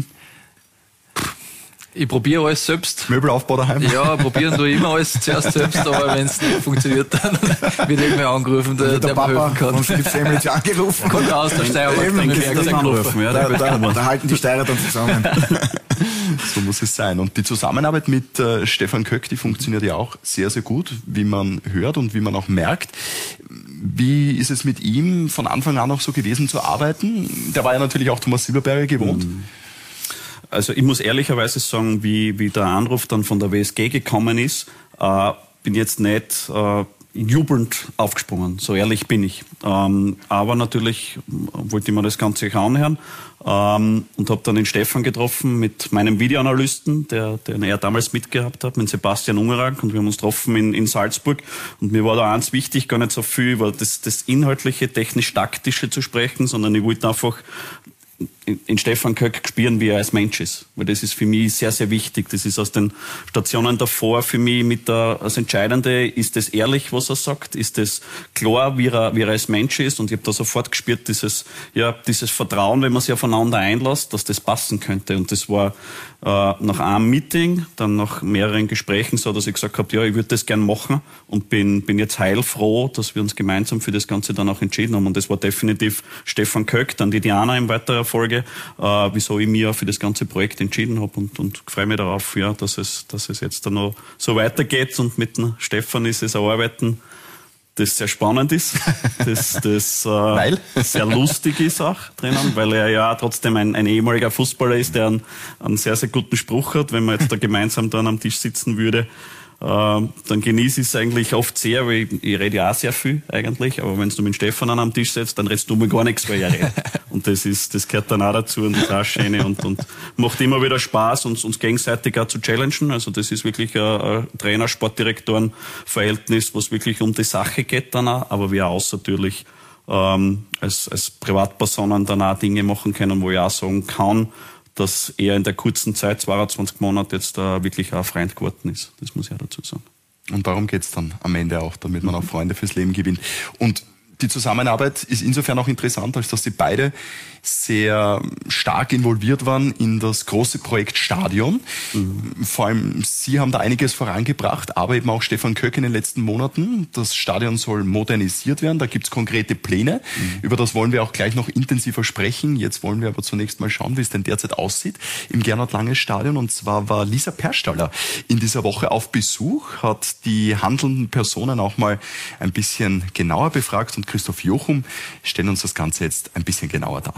Ich probiere alles selbst. Möbelaufbau daheim? Ja, probieren tue ich immer alles zuerst selbst, aber wenn es nicht funktioniert, dann wird irgendwer angerufen, der, der, der Papa mir helfen kann. von Philipp Semlitsch angerufen. Kommt aus der Steiermark, Eben, dann das wird ist er angerufen. Ja, Da, da, da halten die Steirer dann zusammen. So muss es sein. Und die Zusammenarbeit mit äh, Stefan Köck, die funktioniert ja auch sehr, sehr gut, wie man hört und wie man auch merkt. Wie ist es mit ihm von Anfang an auch so gewesen zu arbeiten? Der war ja natürlich auch Thomas Silberberger gewohnt. Mhm. Also ich muss ehrlicherweise sagen, wie, wie der Anruf dann von der W S G gekommen ist, äh, bin jetzt nicht äh, jubelnd aufgesprungen, so ehrlich bin ich. Ähm, aber natürlich wollte ich mir das Ganze auch anhören ähm, und habe dann den Stefan getroffen mit meinem Videoanalysten, der, den er damals mitgehabt hat, mit Sebastian Ungerang, und wir haben uns getroffen in, in Salzburg. Und mir war da eins wichtig, gar nicht so viel über das, das Inhaltliche, Technisch-Taktische zu sprechen, sondern ich wollte einfach in Stefan Köck spüren, wie er als Mensch ist. Weil das ist für mich sehr, sehr wichtig. Das ist aus den Stationen davor für mich mit der, das Entscheidende, ist das ehrlich, was er sagt? Ist das klar, wie er, wie er als Mensch ist? Und ich habe da sofort gespürt, dieses, ja, dieses Vertrauen, wenn man sich aufeinander einlässt, dass das passen könnte. Und das war äh, nach einem Meeting, dann nach mehreren Gesprächen so, dass ich gesagt habe, ja, ich würde das gern machen, und bin, bin jetzt heilfroh, dass wir uns gemeinsam für das Ganze dann auch entschieden haben. Und das war definitiv Stefan Köck, dann die Diana in weiterer Folge, äh, wieso ich mich auch für das ganze Projekt entschieden habe, und, und freue mich darauf, ja, dass es, dass es jetzt dann noch so weitergeht, und mit dem Stefan ist es ein Arbeiten, das sehr spannend ist, das, das äh, weil? sehr lustig ist auch drinnen, weil er ja trotzdem ein, ein ehemaliger Fußballer ist, der einen, einen sehr, sehr guten Spruch hat. Wenn man jetzt da gemeinsam dann am Tisch sitzen würde, äh, dann genieße ich es eigentlich oft sehr, weil ich, ich rede ja auch sehr viel eigentlich, aber wenn du mit Stefan an am Tisch sitzt, dann redest du mir gar nichts, weil er redet. Und das ist, das gehört dann auch dazu, und das ist auch schön, und, und macht immer wieder Spaß, uns, uns gegenseitig auch zu challengen. Also das ist wirklich ein, ein Trainer-Sportdirektoren-Verhältnis, was wirklich um die Sache geht dann auch, aber wir auch außertürlich ähm, als, als Privatpersonen dann auch Dinge machen können, wo ich auch sagen kann, dass er in der kurzen Zeit, zweiundzwanzig Monate, jetzt uh, wirklich auch ein Freund geworden ist. Das muss ich auch dazu sagen. Und darum geht's dann am Ende auch, damit man auch Freunde fürs Leben gewinnt. Und die Zusammenarbeit ist insofern auch interessant, als dass sie beide sehr stark involviert waren in das große Projekt Stadion. Mhm. Vor allem Sie haben da einiges vorangebracht, aber eben auch Stefan Köck in den letzten Monaten. Das Stadion soll modernisiert werden, da gibt's konkrete Pläne. Mhm. Über das wollen wir auch gleich noch intensiver sprechen. Jetzt wollen wir aber zunächst mal schauen, wie es denn derzeit aussieht im Gernot-Lange-Stadion. Und zwar war Lisa Perstaller in dieser Woche auf Besuch, hat die handelnden Personen auch mal ein bisschen genauer befragt, und Christoph Jochum stellt uns das Ganze jetzt ein bisschen genauer dar.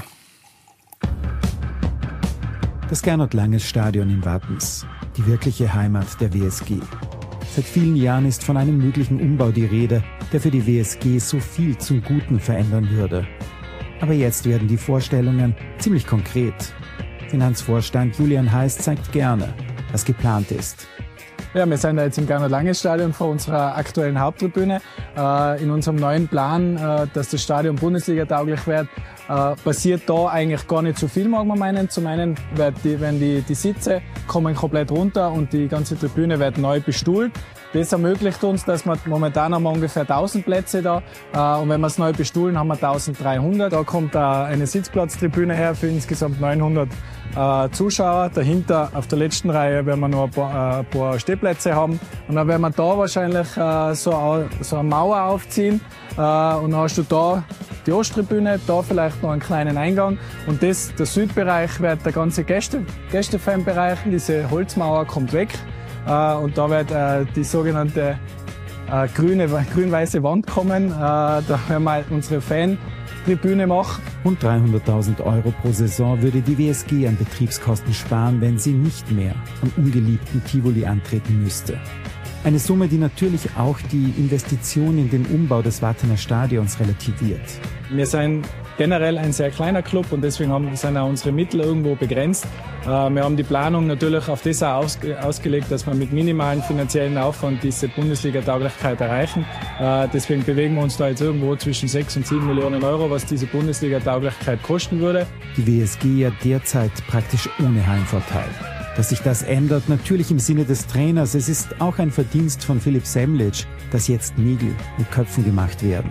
Das Gernot-Langes-Stadion in Wattens, die wirkliche Heimat der W S G. Seit vielen Jahren ist von einem möglichen Umbau die Rede, der für die W S G so viel zum Guten verändern würde. Aber jetzt werden die Vorstellungen ziemlich konkret. Finanzvorstand Julian Heiß zeigt gerne, was geplant ist. Ja, wir sind da jetzt im Gernot-Langes-Stadion vor unserer aktuellen Haupttribüne. Äh, in unserem neuen Plan, äh, dass das Stadion Bundesliga-tauglich wird, äh, passiert da eigentlich gar nicht so viel, mag man meinen. Zum einen, wird die, wenn die, die Sitze kommen komplett runter und die ganze Tribüne wird neu bestuhlt. Das ermöglicht uns, dass wir momentan haben wir ungefähr tausend Plätze da äh, und wenn wir es neu bestuhlen, haben wir eintausenddreihundert. Da kommt äh, eine Sitzplatztribüne her für insgesamt neunhundert äh, Zuschauer. Dahinter auf der letzten Reihe werden wir noch ein paar, äh, ein paar Stehplätze haben und dann werden wir da wahrscheinlich äh, so, so eine Mauer aufziehen äh, und dann hast du da die Osttribüne, da vielleicht noch einen kleinen Eingang und das, der Südbereich wird der ganze Gäste, Gästefanbereich, diese Holzmauer kommt weg. Uh, und da wird uh, die sogenannte uh, grüne, grün-weiße Wand kommen. Uh, da werden wir unsere Fan-Tribüne machen. Rund dreihunderttausend Euro pro Saison würde die W S G an Betriebskosten sparen, wenn sie nicht mehr am ungeliebten Tivoli antreten müsste. Eine Summe, die natürlich auch die Investition in den Umbau des Wartener Stadions relativiert. Wir sind generell ein sehr kleiner Club und deswegen haben, sind auch unsere Mittel irgendwo begrenzt. Wir haben die Planung natürlich auf das auch ausgelegt, dass wir mit minimalen finanziellen Aufwand diese Bundesliga-Tauglichkeit erreichen. Deswegen bewegen wir uns da jetzt irgendwo zwischen sechs und sieben Millionen Euro, was diese Bundesliga-Tauglichkeit kosten würde. Die W S G ja derzeit praktisch ohne Heimvorteil. Dass sich das ändert, natürlich im Sinne des Trainers. Es ist auch ein Verdienst von Philipp Semlitsch, dass jetzt Nägel mit Köpfen gemacht werden.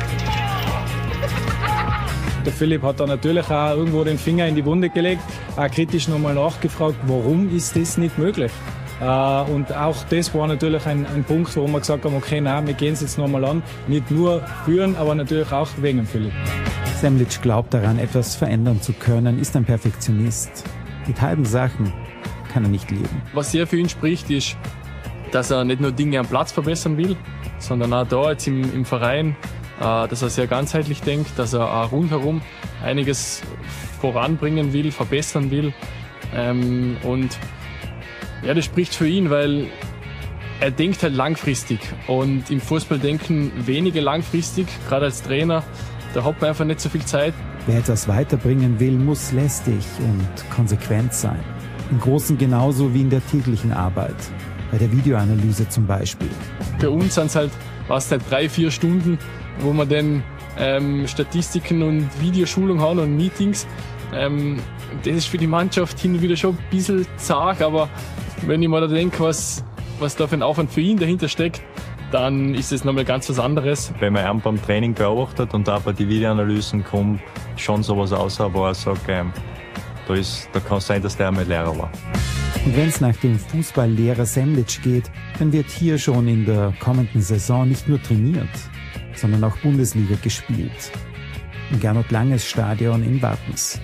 Der Philipp hat da natürlich auch irgendwo den Finger in die Wunde gelegt, auch kritisch nochmal nachgefragt, warum ist das nicht möglich? Und auch das war natürlich ein, ein Punkt, wo wir gesagt haben, okay, nein, wir gehen es jetzt nochmal an. Nicht nur führen, aber natürlich auch wegen Philipp. Semlitsch glaubt daran, etwas verändern zu können, ist ein Perfektionist. Mit halben Sachen kann er nicht leben. Was sehr für ihn spricht, ist, dass er nicht nur Dinge am Platz verbessern will, sondern auch da jetzt im, im Verein, äh, dass er sehr ganzheitlich denkt, dass er auch rundherum einiges voranbringen will, verbessern will. Ähm, und ja, das spricht für ihn, weil er denkt halt langfristig. Und im Fußball denken wenige langfristig, gerade als Trainer, da hat man einfach nicht so viel Zeit. Wer etwas weiterbringen will, muss lästig und konsequent sein. Im Großen genauso wie in der täglichen Arbeit. Bei der Videoanalyse zum Beispiel. Für uns sind es halt, was halt drei, vier Stunden, wo wir dann ähm, Statistiken und Videoschulung haben und Meetings. Ähm, das ist für die Mannschaft hin und wieder schon ein bisschen zart, aber wenn ich mal da denke, was, was da für ein Aufwand für ihn dahinter steckt, dann ist es nochmal ganz was anderes. Wenn man ihn beim Training beobachtet und auch bei den Videoanalysen kommt schon sowas raus, wo er sagt, ähm, da, ist, da kann es sein, dass der einmal Lehrer war. Und wenn es nach dem Fußballlehrer Semlitsch geht, dann wird hier schon in der kommenden Saison nicht nur trainiert, sondern auch Bundesliga gespielt. Im Gernot-Langes-Stadion in Wattens.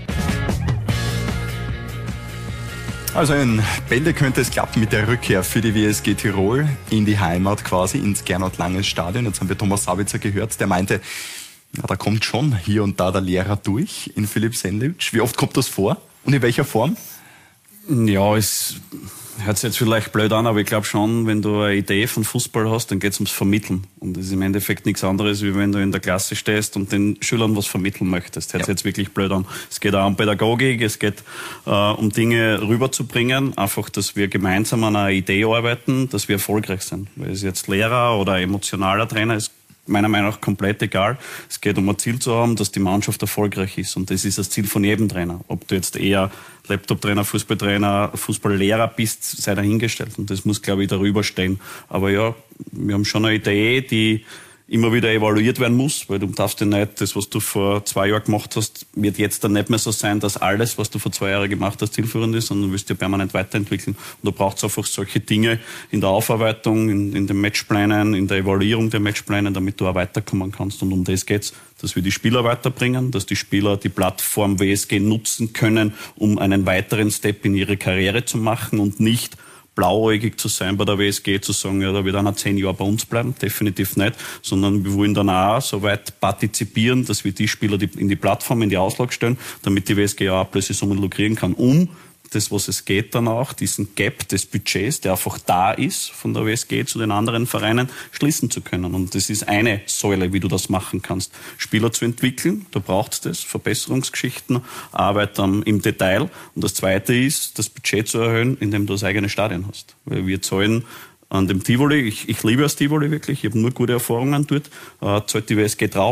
Also in Bälde könnte es klappen mit der Rückkehr für die W S G Tirol in die Heimat quasi, ins Gernot-Langes-Stadion. Jetzt haben wir Thomas Sabitzer gehört, der meinte, ja, da kommt schon hier und da der Lehrer durch in Philipp Semlitsch. Wie oft kommt das vor und in welcher Form? Ja, es hört sich jetzt vielleicht blöd an, aber ich glaube schon, wenn du eine Idee von Fußball hast, dann geht es ums Vermitteln. Und das ist im Endeffekt nichts anderes, wie wenn du in der Klasse stehst und den Schülern was vermitteln möchtest. Hört sich jetzt wirklich blöd an. Es geht auch um Pädagogik, es geht äh, um Dinge rüberzubringen. Einfach, dass wir gemeinsam an einer Idee arbeiten, dass wir erfolgreich sind. Weil es jetzt Lehrer oder emotionaler Trainer ist, meiner Meinung nach komplett egal. Es geht um ein Ziel zu haben, dass die Mannschaft erfolgreich ist. Und das ist das Ziel von jedem Trainer. Ob du jetzt eher Laptop-Trainer, Fußballtrainer, Fußballlehrer bist, sei dahingestellt. Und das muss, glaube ich, darüber stehen. Aber ja, wir haben schon eine Idee, die immer wieder evaluiert werden muss, weil du darfst ja nicht, das, was du vor zwei Jahren gemacht hast, wird jetzt dann nicht mehr so sein, dass alles, was du vor zwei Jahren gemacht hast, zielführend ist, sondern du wirst dich permanent weiterentwickeln. Und da braucht es einfach solche Dinge in der Aufarbeitung, in, in den Matchplänen, in der Evaluierung der Matchpläne, damit du auch weiterkommen kannst. Und um das geht's, dass wir die Spieler weiterbringen, dass die Spieler die Plattform W S G nutzen können, um einen weiteren Step in ihre Karriere zu machen und nicht blauäugig zu sein bei der W S G, zu sagen, ja, da wird einer zehn Jahre bei uns bleiben, definitiv nicht, sondern wir wollen dann auch so weit partizipieren, dass wir die Spieler in die Plattform, in die Auslage stellen, damit die W S G auch Ablösesummen lukrieren kann, um das, was es geht dann auch, diesen Gap des Budgets, der einfach da ist von der W S G zu den anderen Vereinen, schließen zu können. Und das ist eine Säule, wie du das machen kannst. Spieler zu entwickeln, da braucht es das, Verbesserungsgeschichten, Arbeit ähm, im Detail. Und das Zweite ist, das Budget zu erhöhen, indem du das eigene Stadion hast. Weil wir zahlen an dem Tivoli, ich, ich liebe das Tivoli wirklich, ich habe nur gute Erfahrungen dort, äh, zahlt die W S G drauf.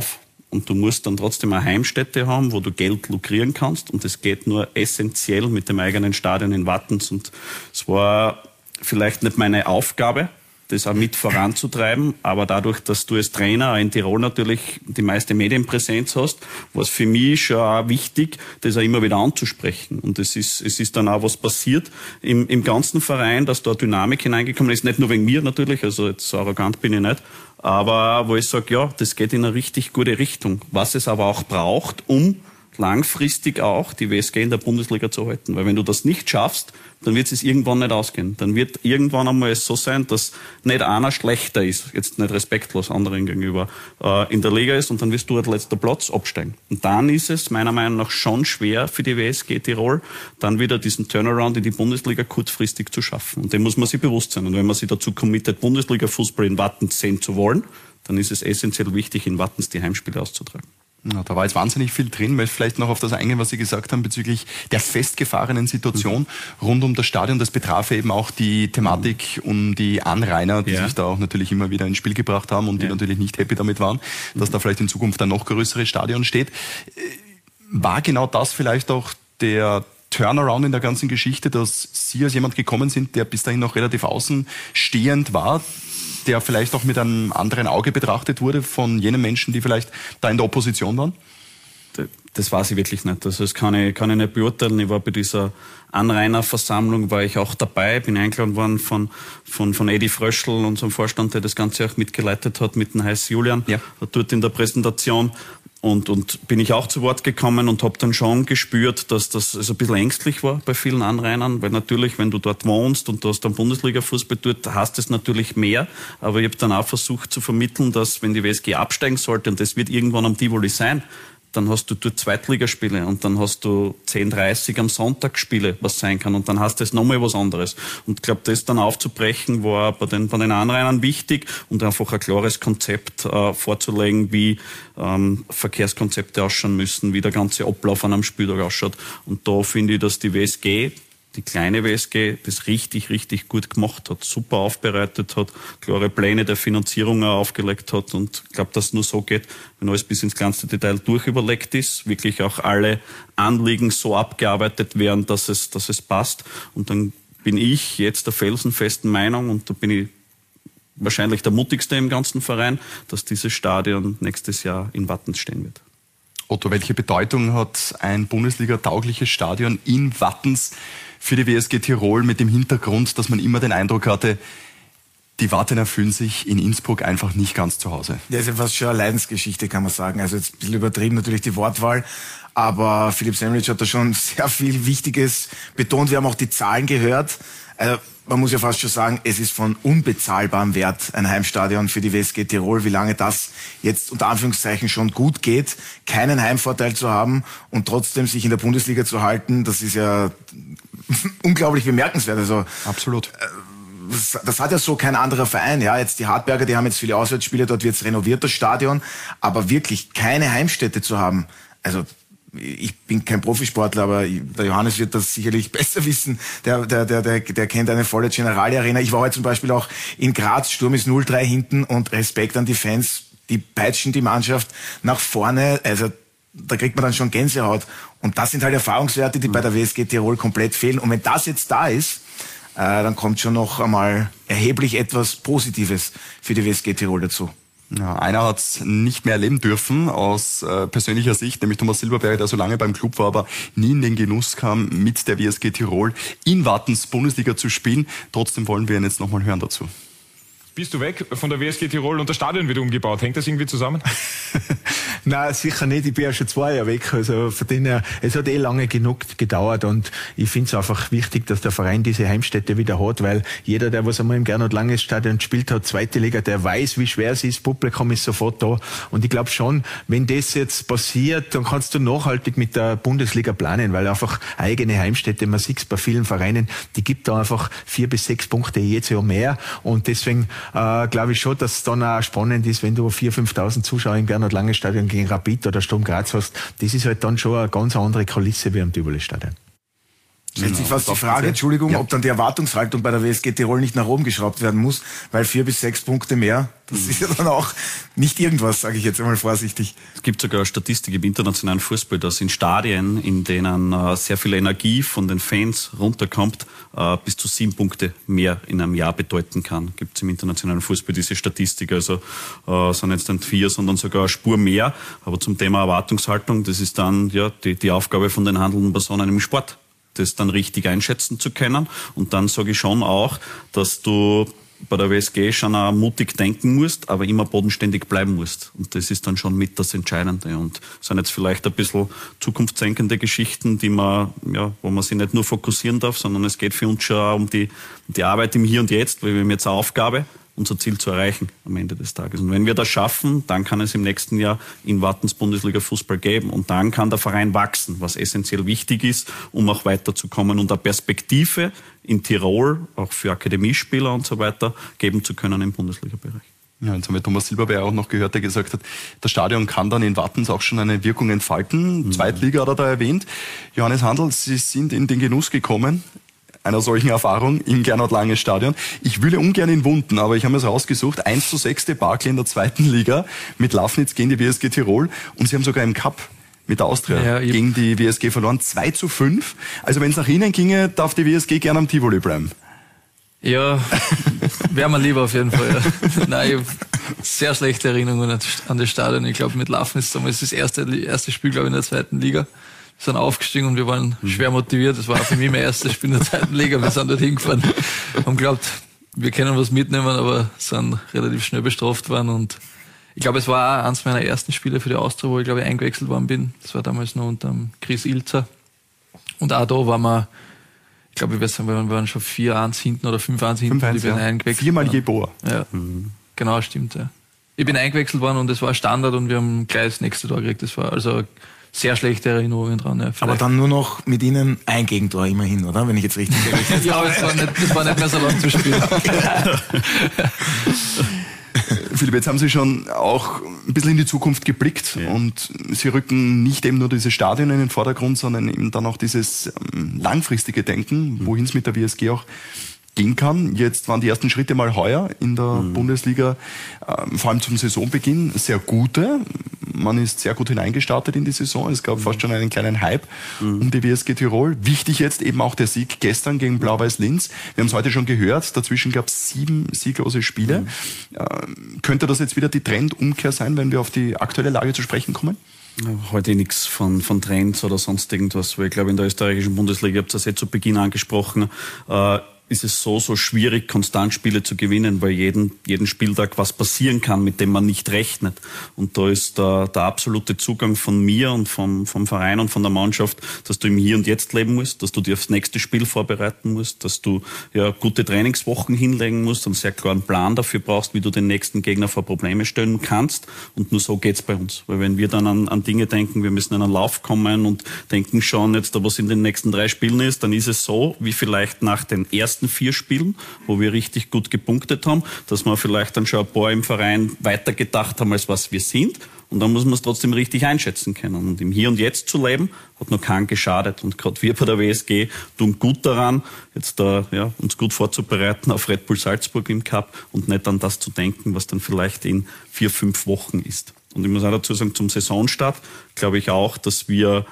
und du musst dann trotzdem eine Heimstätte haben, wo du Geld lukrieren kannst und das geht nur essentiell mit dem eigenen Stadion in Wattens und es war vielleicht nicht meine Aufgabe, das auch mit voranzutreiben, aber dadurch, dass du als Trainer in Tirol natürlich die meiste Medienpräsenz hast, war es für mich schon auch wichtig, das auch immer wieder anzusprechen. Und es ist, es ist dann auch was passiert im, im ganzen Verein, dass da Dynamik hineingekommen ist, nicht nur wegen mir natürlich, also jetzt so arrogant bin ich nicht, aber wo ich sage, ja, das geht in eine richtig gute Richtung. Was es aber auch braucht, um langfristig auch die W S G in der Bundesliga zu halten. Weil wenn du das nicht schaffst, dann wird es irgendwann nicht ausgehen. Dann wird irgendwann einmal es so sein, dass nicht einer schlechter ist, jetzt nicht respektlos anderen gegenüber, äh, in der Liga ist und dann wirst du als letzter Platz absteigen. Und dann ist es meiner Meinung nach schon schwer für die W S G Tirol, dann wieder diesen Turnaround in die Bundesliga kurzfristig zu schaffen. Und dem muss man sich bewusst sein. Und wenn man sich dazu committet, Bundesliga-Fußball in Wattens sehen zu wollen, dann ist es essentiell wichtig, in Wattens die Heimspiele auszutragen. Ja, da war jetzt wahnsinnig viel drin, weil vielleicht noch auf das eingehen, was Sie gesagt haben bezüglich der festgefahrenen Situation mhm. rund um das Stadion. Das betraf eben auch die Thematik mhm. um die Anrainer, die ja. sich da auch natürlich immer wieder ins Spiel gebracht haben und ja. die natürlich nicht happy damit waren, dass mhm. da vielleicht in Zukunft ein noch größeres Stadion steht. War genau das vielleicht auch der Turnaround in der ganzen Geschichte, dass Sie als jemand gekommen sind, der bis dahin noch relativ außenstehend war, der vielleicht auch mit einem anderen Auge betrachtet wurde von jenen Menschen, die vielleicht da in der Opposition waren? Das weiß ich wirklich nicht. Also das kann ich, kann ich nicht beurteilen. Ich war bei dieser Anrainerversammlung, war ich auch dabei, bin eingeladen worden von, von, von Edi Fröschl, unserem Vorstand, der das Ganze auch mitgeleitet hat, mit dem Heiß Julian, ja. dort in der Präsentation. Und, und bin ich auch zu Wort gekommen und habe dann schon gespürt, dass das also ein bisschen ängstlich war bei vielen Anrainern, weil natürlich, wenn du dort wohnst und du hast dann Bundesliga-Fußball dort, hast es natürlich mehr. Aber ich habe dann auch versucht zu vermitteln, dass wenn die W S G absteigen sollte, und das wird irgendwann am Tivoli sein, dann hast du dort Zweitligaspiele und dann hast du zehn dreißig am Sonntag Spiele, was sein kann, und dann hast du es nochmal was anderes. Und ich glaube, das dann aufzubrechen, war bei den, bei den Anrainern wichtig und einfach ein klares Konzept äh, vorzulegen, wie ähm, Verkehrskonzepte ausschauen müssen, wie der ganze Ablauf an einem Spieltag ausschaut. Und da finde ich, dass die W S G, die kleine W S G, das richtig, richtig gut gemacht hat, super aufbereitet hat, klare Pläne der Finanzierung auch aufgelegt hat, und ich glaube, dass es nur so geht, wenn alles bis ins kleinste Detail durchüberlegt ist, wirklich auch alle Anliegen so abgearbeitet werden, dass es, dass es passt. Und dann bin ich jetzt der felsenfesten Meinung, und da bin ich wahrscheinlich der mutigste im ganzen Verein, dass dieses Stadion nächstes Jahr in Wattens stehen wird. Otto, welche Bedeutung hat ein Bundesliga-taugliches Stadion in Wattens für die W S G Tirol, mit dem Hintergrund, dass man immer den Eindruck hatte, die Wattener fühlen sich in Innsbruck einfach nicht ganz zu Hause? Das ist ja fast schon eine Leidensgeschichte, kann man sagen. Also jetzt ein bisschen übertrieben natürlich die Wortwahl, aber Philipp Semlitsch hat da schon sehr viel Wichtiges betont. Wir haben auch die Zahlen gehört. Also man muss ja fast schon sagen, es ist von unbezahlbarem Wert, ein Heimstadion für die W S G Tirol, wie lange das jetzt unter Anführungszeichen schon gut geht, keinen Heimvorteil zu haben und trotzdem sich in der Bundesliga zu halten, das ist ja unglaublich bemerkenswert. Also absolut. Das, das hat ja so kein anderer Verein. Ja, jetzt die Hartberger, die haben jetzt viele Auswärtsspiele, dort wird es renoviert, das Stadion, aber wirklich keine Heimstätte zu haben, also ich bin kein Profisportler, aber der Johannes wird das sicherlich besser wissen. Der, der, der, der, der kennt eine volle Generali Arena. Ich war heute zum Beispiel auch in Graz, Sturm ist null drei hinten, und Respekt an die Fans, die peitschen die Mannschaft nach vorne. Also da kriegt man dann schon Gänsehaut. Und das sind halt Erfahrungswerte, die bei der W S G Tirol komplett fehlen. Und wenn das jetzt da ist, äh, dann kommt schon noch einmal erheblich etwas Positives für die W S G Tirol dazu. Ja, einer hat es nicht mehr erleben dürfen aus äh, persönlicher Sicht, nämlich Thomas Silberberger, der so lange beim Club war, aber nie in den Genuss kam, mit der W S G Tirol in Wattens Bundesliga zu spielen. Trotzdem wollen wir ihn jetzt nochmal hören dazu. Bist du weg von der W S G Tirol und das Stadion wird umgebaut? Hängt das irgendwie zusammen? Nein, sicher nicht. Ich bin ja schon zwei Jahre weg. Also von denen her, es hat eh lange genug gedauert, und ich finde es einfach wichtig, dass der Verein diese Heimstätte wieder hat, weil jeder, der was einmal im Gernot Langes Stadion gespielt hat, zweite Liga, der weiß, wie schwer es ist. Das Publikum ist sofort da. Und ich glaube schon, wenn das jetzt passiert, dann kannst du nachhaltig mit der Bundesliga planen, weil einfach eigene Heimstätte, man sieht es bei vielen Vereinen, die gibt da einfach vier bis sechs Punkte jedes Jahr mehr. Und deswegen äh, glaube ich schon, dass es dann auch spannend ist, wenn du viertausend, fünftausend Zuschauer im Gernot Langes Stadion gegen Rapid oder Sturm Graz hast. Das ist halt dann schon eine ganz andere Kulisse wie am Tivoli-Stadion. Stellt sich fast die Frage, Entschuldigung, ja. ob dann die Erwartungshaltung bei der W S G Tirol nicht nach oben geschraubt werden muss, weil vier bis sechs Punkte mehr, das ist ja dann auch nicht irgendwas, sage ich jetzt einmal vorsichtig. Es gibt sogar eine Statistik im internationalen Fußball, dass in Stadien, in denen äh, sehr viel Energie von den Fans runterkommt, äh, bis zu sieben Punkte mehr in einem Jahr bedeuten kann. Gibt es im internationalen Fußball diese Statistik, also äh, sind jetzt nicht vier, sondern sogar eine Spur mehr. Aber zum Thema Erwartungshaltung, das ist dann ja die, die Aufgabe von den handelnden Personen im Sport, das dann richtig einschätzen zu können. Und dann sage ich schon auch, dass du bei der W S G schon auch mutig denken musst, aber immer bodenständig bleiben musst. Und das ist dann schon mit das Entscheidende. Und das sind jetzt vielleicht ein bisschen zukunftssenkende Geschichten, die man, ja, wo man sich nicht nur fokussieren darf, sondern es geht für uns schon auch um die, um die Arbeit im Hier und Jetzt, weil wir haben jetzt eine Aufgabe, unser Ziel zu erreichen am Ende des Tages. Und wenn wir das schaffen, dann kann es im nächsten Jahr in Wattens Bundesliga Fußball geben und dann kann der Verein wachsen, was essentiell wichtig ist, um auch weiterzukommen und eine Perspektive in Tirol, auch für Akademiespieler und so weiter, geben zu können im Bundesliga-Bereich. Ja, jetzt haben wir Thomas Silberberg auch noch gehört, der gesagt hat, das Stadion kann dann in Wattens auch schon eine Wirkung entfalten. Mhm. Zweitliga hat er da erwähnt. Johannes Handl, Sie sind in den Genuss gekommen einer solchen Erfahrung im Gernot Lange Stadion. Ich wühle ungern in Wunden, aber ich habe mir es rausgesucht. eins zu sechs Debakel in der zweiten Liga mit Lafnitz gegen die W S G Tirol und sie haben sogar im Cup mit der Austria ja, gegen die W S G verloren. zwei zu fünf. Also wenn es nach Ihnen ginge, darf die W S G gerne am Tivoli bleiben. Ja, wäre mir lieber auf jeden Fall. Ja. Nein, ich habe sehr schlechte Erinnerungen an das Stadion. Ich glaube, mit Lafnitz damals das erste, erste Spiel, glaube ich, in der zweiten Liga. Wir sind aufgestiegen und wir waren schwer motiviert. Das war auch für mich mein erstes Spiel in der zweiten Liga. Wir sind dort hingefahren und glaubt, wir können was mitnehmen, aber sind relativ schnell bestraft worden. Und ich glaube, es war auch eins meiner ersten Spiele für die Austria, wo ich, glaube ich, eingewechselt worden bin. Das war damals noch unter Chris Ilzer. Und auch da waren wir, ich glaube, wir waren schon vier eins hinten oder fünf eins hinten. fünf eins, ja. eingewechselt. Viermal Jeboa. Ja, mhm. Genau, stimmt. Ja. Ich bin eingewechselt worden und das war Standard und wir haben gleich das nächste Tor gekriegt. Das war also sehr schlechte Erinnerungen dran. Ja, aber dann nur noch mit Ihnen ein Gegentor immerhin, oder? Wenn ich jetzt richtig gerechnet habe. Ja, aber es war nicht, das war nicht mehr so lang zu spielen. Philipp, jetzt haben Sie schon auch ein bisschen in die Zukunft geblickt ja. und Sie rücken nicht eben nur dieses Stadion in den Vordergrund, sondern eben dann auch dieses langfristige Denken, wohin es mit der W S G auch gehen kann. Jetzt waren die ersten Schritte mal heuer in der mhm. Bundesliga, äh, vor allem zum Saisonbeginn, sehr gute. Man ist sehr gut hineingestartet in die Saison. Es gab mhm. fast schon einen kleinen Hype mhm. um die W S G Tirol. Wichtig jetzt eben auch der Sieg gestern gegen Blau-Weiß Linz. Wir haben es heute schon gehört, dazwischen gab es sieben sieglose Spiele. Mhm. Äh, könnte das jetzt wieder die Trendumkehr sein, wenn wir auf die aktuelle Lage zu sprechen kommen? Heute nichts von, von Trends oder sonst irgendwas, weil ich glaube, in der österreichischen Bundesliga, ihr habt das jetzt zu Beginn angesprochen, äh, ist es so, so schwierig, konstant Spiele zu gewinnen, weil jeden, jeden Spieltag was passieren kann, mit dem man nicht rechnet. Und da ist der, der absolute Zugang von mir und vom, vom Verein und von der Mannschaft, dass du im Hier und Jetzt leben musst, dass du dir aufs nächste Spiel vorbereiten musst, dass du ja gute Trainingswochen hinlegen musst und sehr klaren Plan dafür brauchst, wie du den nächsten Gegner vor Probleme stellen kannst. Und nur so geht's bei uns. Weil wenn wir dann an, an Dinge denken, wir müssen in einen Lauf kommen und denken schon jetzt, was in den nächsten drei Spielen ist, dann ist es so, wie vielleicht nach den ersten vier Spielen, wo wir richtig gut gepunktet haben, dass wir vielleicht dann schon ein paar im Verein weiter gedacht haben, als was wir sind. Und dann muss man es trotzdem richtig einschätzen können. Und im Hier und Jetzt zu leben, hat noch keinen geschadet. Und gerade wir bei der W S G tun gut daran, jetzt da, ja, uns gut vorzubereiten auf Red Bull Salzburg im Cup und nicht an das zu denken, was dann vielleicht in vier, fünf Wochen ist. Und ich muss auch dazu sagen, zum Saisonstart glaube ich auch, dass wir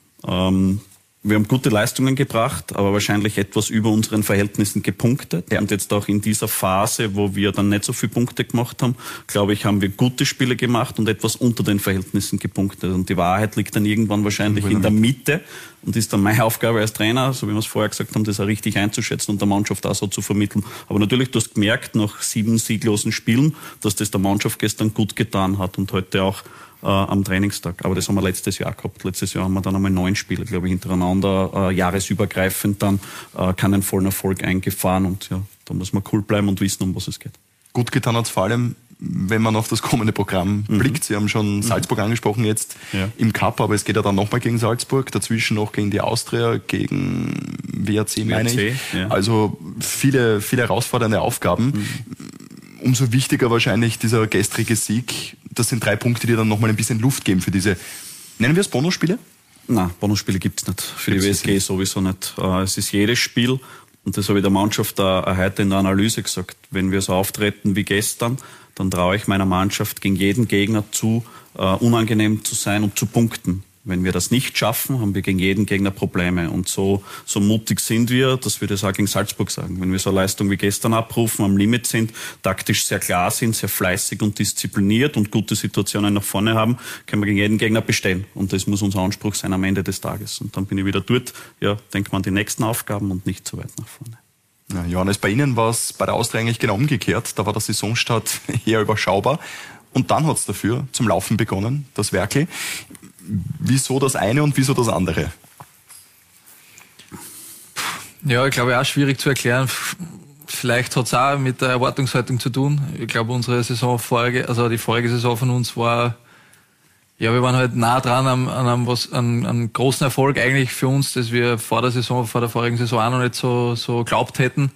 ähm, Wir haben gute Leistungen gebracht, aber wahrscheinlich etwas über unseren Verhältnissen gepunktet. Und jetzt auch in dieser Phase, wo wir dann nicht so viele Punkte gemacht haben, glaube ich, haben wir gute Spiele gemacht und etwas unter den Verhältnissen gepunktet. Und die Wahrheit liegt dann irgendwann wahrscheinlich in der Mitte und ist dann meine Aufgabe als Trainer, so wie wir es vorher gesagt haben, das auch richtig einzuschätzen und der Mannschaft auch so zu vermitteln. Aber natürlich, du hast gemerkt, nach sieben sieglosen Spielen, dass das der Mannschaft gestern gut getan hat und heute auch Äh, am Trainingstag. Aber das haben wir letztes Jahr gehabt. Letztes Jahr haben wir dann einmal neun Spiele, glaube ich, hintereinander, äh, jahresübergreifend dann äh, keinen vollen Erfolg eingefahren und ja, da muss man cool bleiben und wissen, um was es geht. Gut getan hat es vor allem, wenn man auf das kommende Programm mhm. blickt. Sie haben schon mhm. Salzburg angesprochen jetzt ja. im Cup, aber es geht ja dann nochmal gegen Salzburg, dazwischen noch gegen die Austria, gegen W A C, meine ich. Ja. Also viele, viele herausfordernde Aufgaben. Mhm. Umso wichtiger wahrscheinlich dieser gestrige Sieg. Das sind drei Punkte, die dann nochmal ein bisschen Luft geben für diese, nennen wir es Bonusspiele? Nein, Bonusspiele gibt es nicht. Für die W S G sowieso nicht. Es ist jedes Spiel, und das habe ich der Mannschaft auch heute in der Analyse gesagt, wenn wir so auftreten wie gestern, dann traue ich meiner Mannschaft gegen jeden Gegner zu, unangenehm zu sein und zu punkten. Wenn wir das nicht schaffen, haben wir gegen jeden Gegner Probleme. Und so, so mutig sind wir, dass wir das auch gegen Salzburg sagen. Wenn wir so eine Leistung wie gestern abrufen, am Limit sind, taktisch sehr klar sind, sehr fleißig und diszipliniert und gute Situationen nach vorne haben, können wir gegen jeden Gegner bestehen. Und das muss unser Anspruch sein am Ende des Tages. Und dann bin ich wieder dort, ja, denkt man an die nächsten Aufgaben und nicht zu weit nach vorne. Ja, Johannes, bei Ihnen war es bei der Austria eigentlich genau umgekehrt. Da war der Saisonstart eher überschaubar. Und dann hat es dafür zum Laufen begonnen, das Werkel. Wieso das eine und wieso das andere? Ja, ich glaube, auch schwierig zu erklären. Vielleicht hat es auch mit der Erwartungshaltung zu tun. Ich glaube, unsere Saison vorige, also die vorige Saison von uns war, ja, wir waren halt nah dran an, an einem was, an, an großen Erfolg eigentlich für uns, dass wir vor der Saison, vor der vorigen Saison auch noch nicht so, so glaubt hätten.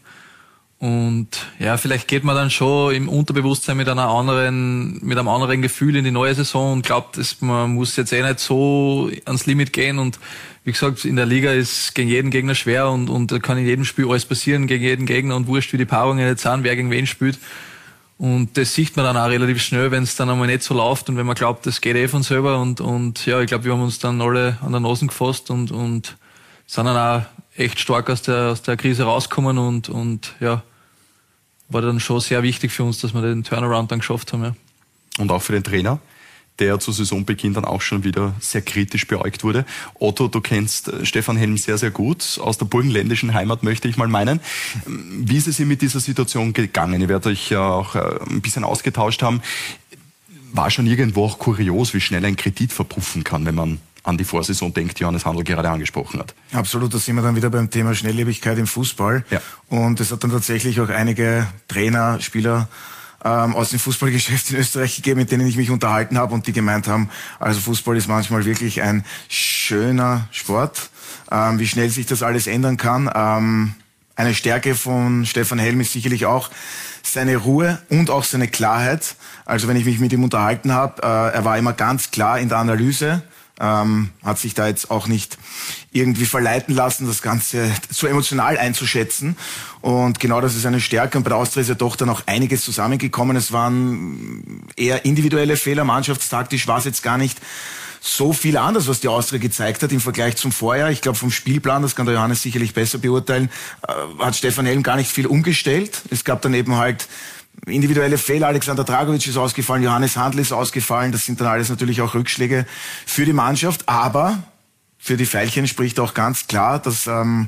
Und ja, vielleicht geht man dann schon im Unterbewusstsein mit einer anderen, mit einem anderen Gefühl in die neue Saison und glaubt, dass man muss jetzt eh nicht so ans Limit gehen. Und wie gesagt, in der Liga ist gegen jeden Gegner schwer und, und da kann in jedem Spiel alles passieren gegen jeden Gegner und wurscht, wie die Paarungen jetzt sind, wer gegen wen spielt. Und das sieht man dann auch relativ schnell, wenn es dann einmal nicht so läuft und wenn man glaubt, das geht eh von selber. Und, und ja, ich glaube, wir haben uns dann alle an der Nase gefasst und, und sind dann auch echt stark aus der, aus der Krise rausgekommen und, und ja, war dann schon sehr wichtig für uns, dass wir den Turnaround dann geschafft haben. Ja. Und auch für den Trainer, der zu Saisonbeginn dann auch schon wieder sehr kritisch beäugt wurde. Otto, du kennst Stefan Helm sehr, sehr gut. Aus der burgenländischen Heimat möchte ich mal meinen. Wie ist es ihm mit dieser Situation gegangen? Ihr werdet euch ja auch ein bisschen ausgetauscht haben. War schon irgendwo auch kurios, wie schnell ein Kredit verpuffen kann, wenn man an die Vorsaison denkt, die Johannes Handl gerade angesprochen hat. Absolut, da sind wir dann wieder beim Thema Schnelllebigkeit im Fußball. Ja. Und es hat dann tatsächlich auch einige Trainer, Spieler ähm, aus dem Fußballgeschäft in Österreich gegeben, mit denen ich mich unterhalten habe und die gemeint haben, also Fußball ist manchmal wirklich ein schöner Sport, ähm, wie schnell sich das alles ändern kann. Ähm, eine Stärke von Stefan Helm ist sicherlich auch seine Ruhe und auch seine Klarheit. Also wenn ich mich mit ihm unterhalten habe, äh, er war immer ganz klar in der Analyse, Ähm, hat sich da jetzt auch nicht irgendwie verleiten lassen, das Ganze so emotional einzuschätzen. Und genau das ist eine Stärke. Und bei der Austria ist ja doch dann auch einiges zusammengekommen. Es waren eher individuelle Fehler. Mannschaftstaktisch war es jetzt gar nicht so viel anders, was die Austria gezeigt hat im Vergleich zum Vorjahr. Ich glaube, vom Spielplan, das kann der Johannes sicherlich besser beurteilen, äh, hat Stefan Helm gar nicht viel umgestellt. Es gab dann eben halt individuelle Fehler, Alexander Dragovic ist ausgefallen, Johannes Handl ist ausgefallen, das sind dann alles natürlich auch Rückschläge für die Mannschaft, aber für die Veilchen spricht auch ganz klar, dass ähm,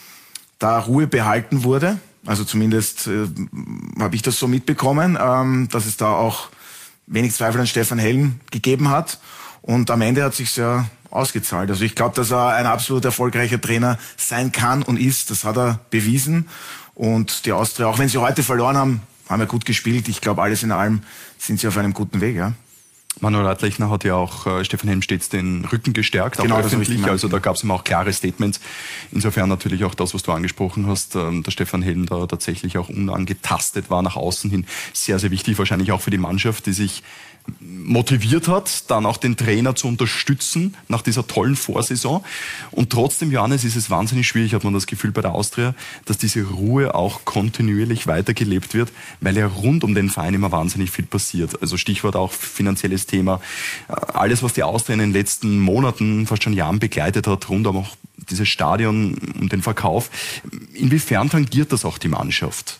da Ruhe behalten wurde, also zumindest äh, habe ich das so mitbekommen, ähm, dass es da auch wenig Zweifel an Stefan Helm gegeben hat und am Ende hat sich's ja ausgezahlt. Also ich glaube, dass er ein absolut erfolgreicher Trainer sein kann und ist, das hat er bewiesen und die Austria, auch wenn sie heute verloren haben, haben ja gut gespielt. Ich glaube, alles in allem sind sie auf einem guten Weg, ja. Manuel Radlechner hat ja auch äh, Stefan Helm stets den Rücken gestärkt, genau, auch öffentlich. Also da gab es immer auch klare Statements. Insofern natürlich auch das, was du angesprochen hast, ähm, dass Stefan Helm da tatsächlich auch unangetastet war nach außen hin. Sehr, sehr wichtig, wahrscheinlich auch für die Mannschaft, die sich motiviert hat, dann auch den Trainer zu unterstützen nach dieser tollen Vorsaison. Und trotzdem, Johannes, ist es wahnsinnig schwierig, hat man das Gefühl bei der Austria, dass diese Ruhe auch kontinuierlich weitergelebt wird, weil ja rund um den Verein immer wahnsinnig viel passiert. Also Stichwort auch finanzielles Thema. Alles, was die Austria in den letzten Monaten, fast schon Jahren begleitet hat, rund um auch dieses Stadion, um den Verkauf. Inwiefern tangiert das auch die Mannschaft?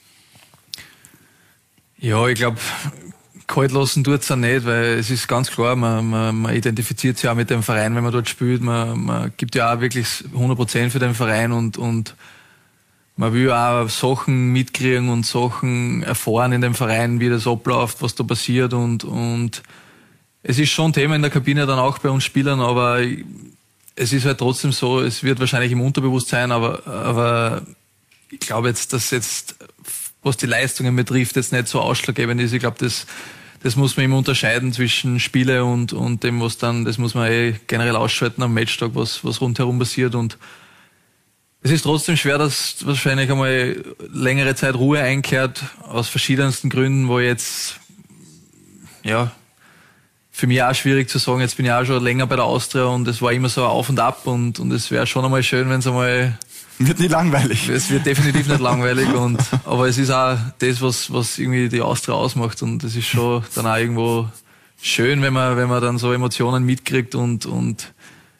Ja, ich glaube, kalt lassen tut's auch nicht, weil es ist ganz klar, man, man, man identifiziert sich auch mit dem Verein, wenn man dort spielt. Man, man gibt ja auch wirklich hundert Prozent für den Verein und, und man will auch Sachen mitkriegen und Sachen erfahren in dem Verein, wie das abläuft, was da passiert und, und es ist schon Thema in der Kabine dann auch bei uns Spielern, aber es ist halt trotzdem so, es wird wahrscheinlich im Unterbewusstsein, aber, aber ich glaube jetzt, dass jetzt, was die Leistungen betrifft, jetzt nicht so ausschlaggebend ist. Ich glaube, das, das muss man immer unterscheiden zwischen Spiele und, und dem, was dann, das muss man eh generell ausschalten am Matchtag, was, was rundherum passiert. Und es ist trotzdem schwer, dass wahrscheinlich einmal längere Zeit Ruhe einkehrt, aus verschiedensten Gründen, wo jetzt, ja, für mich auch schwierig zu sagen. Jetzt bin ich auch schon länger bei der Austria und es war immer so auf und ab und, und es wäre schon einmal schön, wenn es einmal... Wird nicht langweilig. Es wird definitiv nicht langweilig, und, aber es ist auch das, was, was irgendwie die Austria ausmacht, und es ist schon dann auch irgendwo schön, wenn man, wenn man dann so Emotionen mitkriegt, und, und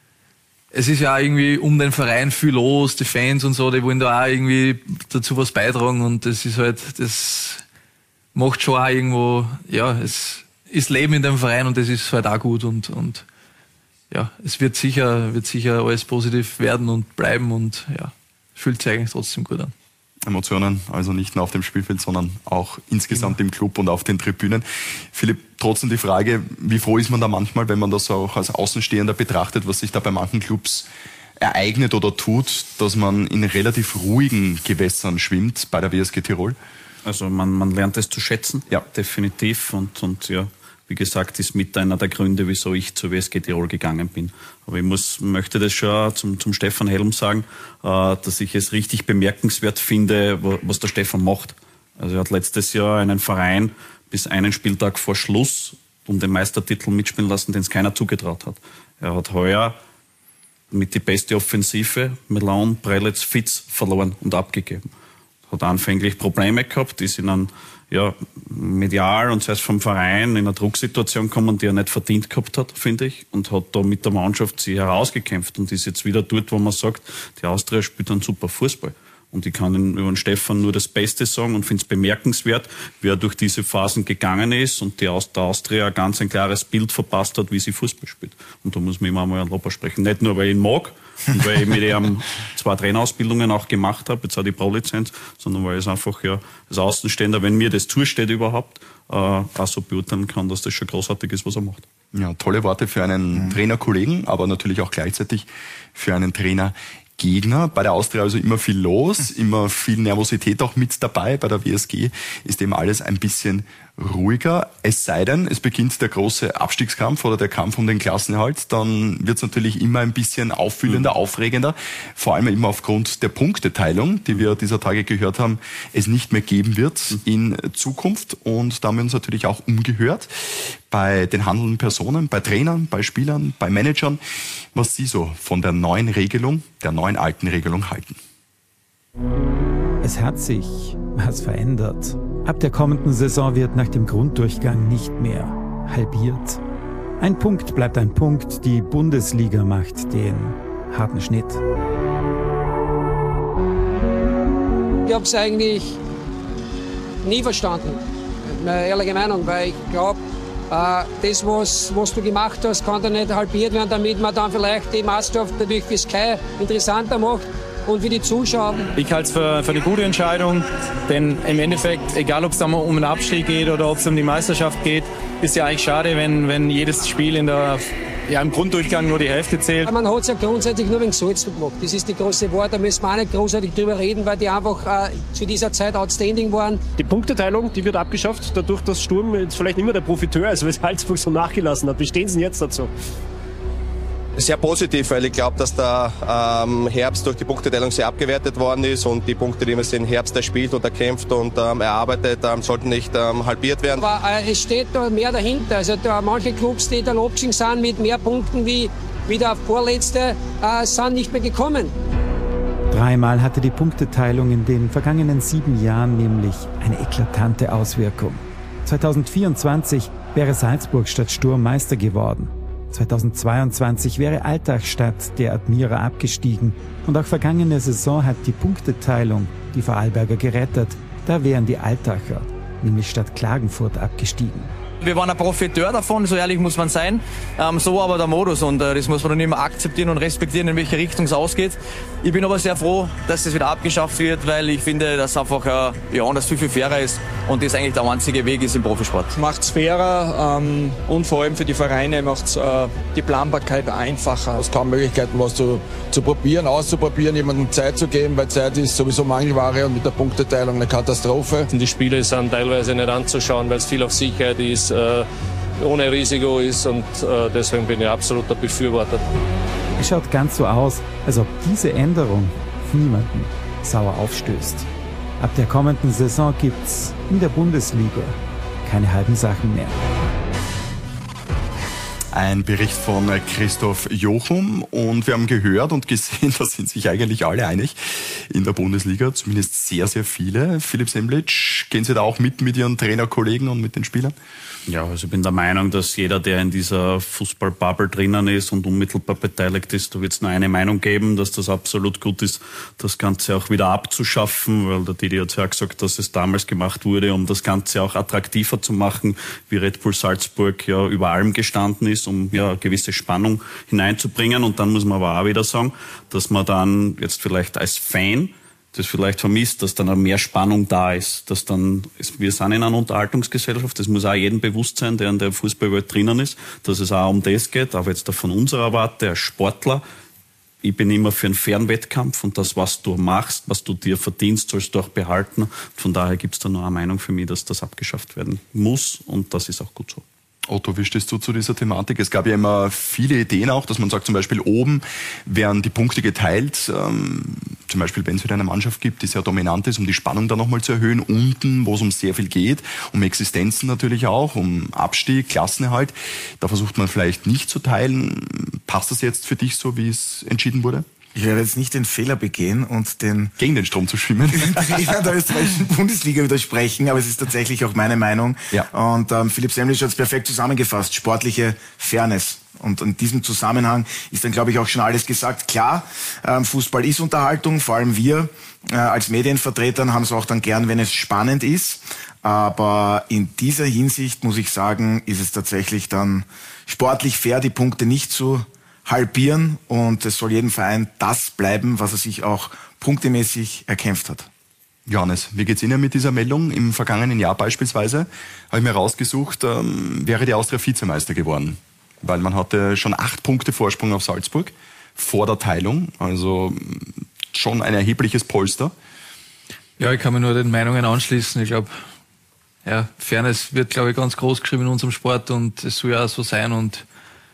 es ist ja auch irgendwie um den Verein viel los, die Fans und so, die wollen da auch irgendwie dazu was beitragen, und das ist halt, das macht schon auch irgendwo, ja, es ist Leben in dem Verein, und das ist halt auch gut, und, und ja, es wird sicher, wird sicher alles positiv werden und bleiben, und ja, fühlt sich eigentlich trotzdem gut an. Emotionen, also nicht nur auf dem Spielfeld, sondern auch insgesamt im Club und auf den Tribünen. Philipp, trotzdem die Frage, wie froh ist man da manchmal, wenn man das auch als Außenstehender betrachtet, was sich da bei manchen Clubs ereignet oder tut, dass man in relativ ruhigen Gewässern schwimmt bei der W S G Tirol? Also man, man lernt es zu schätzen, ja, definitiv, und, und ja, wie gesagt, ist mit einer der Gründe, wieso ich zur W S G Tirol gegangen bin. Aber ich muss, möchte das schon zum, zum Stefan Helm sagen, äh, dass ich es richtig bemerkenswert finde, was der Stefan macht. Also er hat letztes Jahr einen Verein bis einen Spieltag vor Schluss um den Meistertitel mitspielen lassen, den es keiner zugetraut hat. Er hat heuer mit die beste Offensive, Melan, Prelitz, Fitz verloren und abgegeben. Hat anfänglich Probleme gehabt, die sind dann ja, medial und zuerst vom Verein in eine Drucksituation kommen, die er nicht verdient gehabt hat, finde ich, und hat da mit der Mannschaft sie herausgekämpft und ist jetzt wieder dort, wo man sagt, die Austria spielt einen super Fußball. Und ich kann über den Stefan nur das Beste sagen und finde es bemerkenswert, wie er durch diese Phasen gegangen ist und die aus der Austria ein ganz ein klares Bild verpasst hat, wie sie Fußball spielt. Und da muss man immer einmal ein Lob sprechen. Nicht nur, weil ich ihn mag und weil ich mit ihm zwei Trainerausbildungen auch gemacht habe, jetzt auch die Pro-Lizenz, sondern weil es einfach ja als Außenstehender, wenn mir das zusteht überhaupt, äh, auch so beurteilen kann, dass das schon großartig ist, was er macht. Ja, tolle Worte für einen mhm. Trainerkollegen, aber natürlich auch gleichzeitig für einen Trainer Gegner. Bei der Austria also immer viel los, immer viel Nervosität auch mit dabei. Bei der W S G ist eben alles ein bisschen ruhiger. Es sei denn, es beginnt der große Abstiegskampf oder der Kampf um den Klassenerhalt, dann wird es natürlich immer ein bisschen auffühlender, mhm. aufregender. Vor allem immer aufgrund der Punkteteilung, die wir dieser Tage gehört haben, es nicht mehr geben wird mhm. in Zukunft. Und da haben wir uns natürlich auch umgehört bei den handelnden Personen, bei Trainern, bei Spielern, bei Managern, was sie so von der neuen Regelung, der neuen alten Regelung halten. Es hat sich was verändert. Ab der kommenden Saison wird nach dem Grunddurchgang nicht mehr halbiert. Ein Punkt bleibt ein Punkt, die Bundesliga macht den harten Schnitt. Ich habe es eigentlich nie verstanden, meine ehrliche Meinung, weil ich glaube, äh, das, was, was du gemacht hast, kann dann nicht halbiert werden, damit man dann vielleicht die Meisterschaft natürlich für Sky interessanter macht. Und wie die Zuschauer. Ich halte es für, für eine gute Entscheidung, denn im Endeffekt, egal ob es um einen Abstieg geht oder ob es um die Meisterschaft geht, ist ja eigentlich schade, wenn, wenn jedes Spiel in der, ja, im Grunddurchgang nur die Hälfte zählt. Man hat es ja grundsätzlich nur wegen Salzburg gemacht. Das ist die große Wort, da müssen wir auch nicht großartig drüber reden, weil die einfach äh, zu dieser Zeit outstanding waren. Die Punkteteilung, die wird abgeschafft, dadurch, dass Sturm jetzt vielleicht nicht mehr der Profiteur ist, weil Salzburg so nachgelassen hat. Wie stehen Sie denn jetzt dazu? Sehr positiv, weil ich glaube, dass der ähm, Herbst durch die Punkteteilung sehr abgewertet worden ist und die Punkte, die man im Herbst erspielt und erkämpft und ähm, erarbeitet, ähm, sollten nicht ähm, halbiert werden. Aber äh, es steht da mehr dahinter. Also da manche Clubs, die dann abgestiegen sind mit mehr Punkten wie, wie der Vorletzte, äh, sind nicht mehr gekommen. Dreimal hatte die Punkteteilung in den vergangenen sieben Jahren nämlich eine eklatante Auswirkung. zweitausendvierundzwanzig wäre Salzburg statt Sturm Meister geworden. zweitausendzweiundzwanzig wäre Altach statt der Admira abgestiegen. Und auch vergangene Saison hat die Punkteteilung die Vorarlberger gerettet. Da wären die Altacher nämlich statt Klagenfurt abgestiegen. Wir waren ein Profiteur davon, so ehrlich muss man sein. Ähm, so aber der Modus und äh, das muss man dann immer akzeptieren und respektieren, in welche Richtung es ausgeht. Ich bin aber sehr froh, dass das wieder abgeschafft wird, weil ich finde, dass einfach äh, ja, das viel, viel fairer ist und das eigentlich der einzige Weg ist im Profisport. Macht es fairer ähm, und vor allem für die Vereine macht es äh, die Planbarkeit einfacher. Es kann Möglichkeiten, was zu, zu probieren, auszuprobieren, jemandem Zeit zu geben, weil Zeit ist sowieso Mangelware und mit der Punkteteilung eine Katastrophe. Die Spiele sind teilweise nicht anzuschauen, weil es viel auf Sicherheit ist, äh, ohne Risiko ist und äh, deswegen bin ich absoluter Befürworter. Es schaut ganz so aus, als ob diese Änderung niemanden sauer aufstößt. Ab der kommenden Saison gibt's in der Bundesliga keine halben Sachen mehr. Ein Bericht von Christoph Jochum und wir haben gehört und gesehen, da sind sich eigentlich alle einig in der Bundesliga, zumindest sehr, sehr viele. Philipp Semlitsch, gehen Sie da auch mit mit Ihren Trainerkollegen und mit den Spielern? Ja, also ich bin der Meinung, dass jeder, der in dieser Fußballbubble drinnen ist und unmittelbar beteiligt ist, da wird es nur eine Meinung geben, dass das absolut gut ist, das Ganze auch wieder abzuschaffen, weil der Didi hat ja gesagt, dass es damals gemacht wurde, um das Ganze auch attraktiver zu machen, wie Red Bull Salzburg ja über allem gestanden ist, um ja eine gewisse Spannung hineinzubringen. Und dann muss man aber auch wieder sagen, dass man dann jetzt vielleicht als Fan das vielleicht vermisst, dass dann auch mehr Spannung da ist, dass dann, wir sind in einer Unterhaltungsgesellschaft, das muss auch jedem bewusst sein, der in der Fußballwelt drinnen ist, dass es auch um das geht, aber jetzt da von unserer Warte als Sportler, ich bin immer für einen fairen Wettkampf und das, was du machst, was du dir verdienst, sollst du auch behalten. Von daher gibt es da noch eine Meinung für mich, dass das abgeschafft werden muss und das ist auch gut so. Otto, wie stehst du zu dieser Thematik? Es gab ja immer viele Ideen auch, dass man sagt, zum Beispiel oben werden die Punkte geteilt, ähm, zum Beispiel wenn es wieder eine Mannschaft gibt, die sehr dominant ist, um die Spannung da nochmal zu erhöhen, unten, wo es um sehr viel geht, um Existenzen natürlich auch, um Abstieg, Klassenerhalt, da versucht man vielleicht nicht zu teilen. Passt das jetzt für dich so, wie es entschieden wurde? Ich werde jetzt nicht den Fehler begehen und den gegen den Strom zu schwimmen, den Trainer der österreichischen Bundesliga widersprechen, aber es ist tatsächlich auch meine Meinung. Ja. Und ähm, Philipp Semlitsch hat es perfekt zusammengefasst, sportliche Fairness. Und in diesem Zusammenhang ist dann, glaube ich, auch schon alles gesagt. Klar, ähm, Fußball ist Unterhaltung, vor allem wir äh, als Medienvertretern haben es auch dann gern, wenn es spannend ist. Aber in dieser Hinsicht, muss ich sagen, ist es tatsächlich dann sportlich fair, die Punkte nicht zu halbieren und es soll jedem Verein das bleiben, was er sich auch punktemäßig erkämpft hat. Johannes, wie geht's Ihnen mit dieser Meldung? Im vergangenen Jahr beispielsweise habe ich mir rausgesucht, ähm, wäre die Austria Vizemeister geworden, weil man hatte schon acht Punkte Vorsprung auf Salzburg vor der Teilung, also schon ein erhebliches Polster. Ja, ich kann mir nur den Meinungen anschließen. Ich glaube, ja, Fairness wird, glaube ich, ganz groß geschrieben in unserem Sport und es soll ja auch so sein und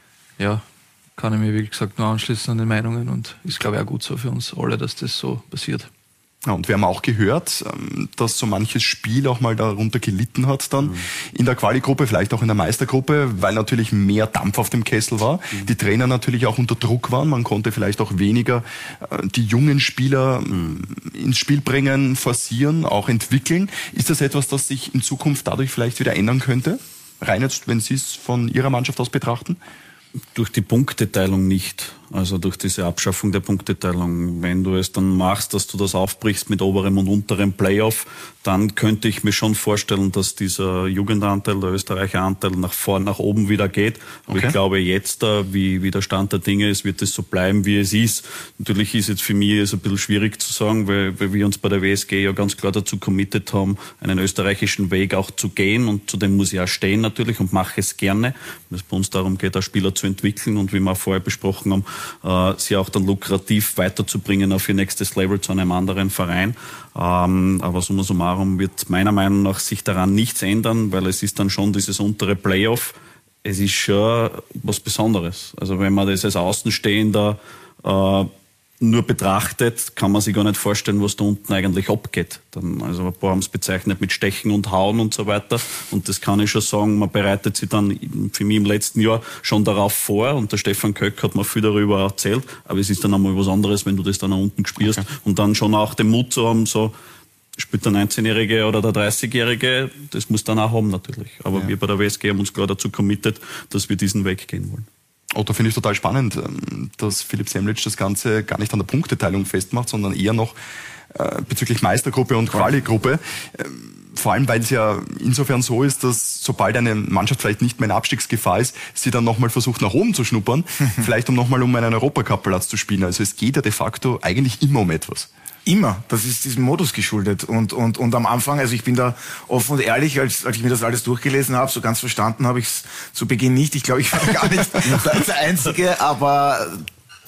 ja, kann ich mir, wie gesagt, nur anschließen an den Meinungen und ist, glaube ich, auch gut so für uns alle, dass das so passiert. Ja, und wir haben auch gehört, dass so manches Spiel auch mal darunter gelitten hat dann mhm. in der Quali-Gruppe, vielleicht auch in der Meistergruppe, weil natürlich mehr Dampf auf dem Kessel war. Mhm. Die Trainer natürlich auch unter Druck waren. Man konnte vielleicht auch weniger die jungen Spieler mhm. ins Spiel bringen, forcieren, auch entwickeln. Ist das etwas, das sich in Zukunft dadurch vielleicht wieder ändern könnte? Rein jetzt, wenn Sie es von Ihrer Mannschaft aus betrachten? Durch die Punkteteilung nicht, also durch diese Abschaffung der Punkteteilung. Wenn du es dann machst, dass du das aufbrichst mit oberem und unterem Playoff, dann könnte ich mir schon vorstellen, dass dieser Jugendanteil, der Österreicher Anteil nach vorn, nach oben wieder geht. Aber okay. Ich glaube jetzt, wie, wie der Stand der Dinge ist, wird es so bleiben, wie es ist. Natürlich ist jetzt für mich es ein bisschen schwierig zu sagen, weil, weil wir uns bei der W S G ja ganz klar dazu committed haben, einen österreichischen Weg auch zu gehen und zu dem muss ich auch stehen natürlich und mache es gerne, weil es bei uns darum geht, auch Spieler zu entwickeln und wie wir vorher besprochen haben, äh, sie auch dann lukrativ weiterzubringen auf ihr nächstes Level zu einem anderen Verein. Ähm, aber summa summarum wird meiner Meinung nach sich daran nichts ändern, weil es ist dann schon dieses untere Playoff. Es ist schon was Besonderes. Also wenn man das als Außenstehender äh, nur betrachtet, kann man sich gar nicht vorstellen, was da unten eigentlich abgeht. Dann, also ein paar haben es bezeichnet mit Stechen und Hauen und so weiter. Und das kann ich schon sagen, man bereitet sich dann für mich im letzten Jahr schon darauf vor. Und der Stefan Köck hat mir viel darüber erzählt. Aber es ist dann einmal was anderes, wenn du das dann unten spürst. Okay. Und dann schon auch den Mut zu haben, so spielt der neunzehnjährige oder der dreißigjährige, das muss dann auch haben natürlich. Aber ja. wir bei der W S G haben uns klar dazu committed, dass wir diesen Weg gehen wollen. Otto, finde ich total spannend, dass Philipp Semlitsch das Ganze gar nicht an der Punkteteilung festmacht, sondern eher noch äh, bezüglich Meistergruppe und Quali-Gruppe. Ähm, vor allem, weil es ja insofern so ist, dass sobald eine Mannschaft vielleicht nicht mehr in Abstiegsgefahr ist, sie dann nochmal versucht nach oben zu schnuppern, vielleicht um nochmal um einen Europacup-Platz zu spielen. Also es geht ja de facto eigentlich immer um etwas. Immer. Das ist diesem Modus geschuldet. Und, und, und am Anfang, also ich bin da offen und ehrlich, als, als ich mir das alles durchgelesen habe, so ganz verstanden habe ich es zu Beginn nicht. Ich glaube, ich war gar nicht der Einzige, aber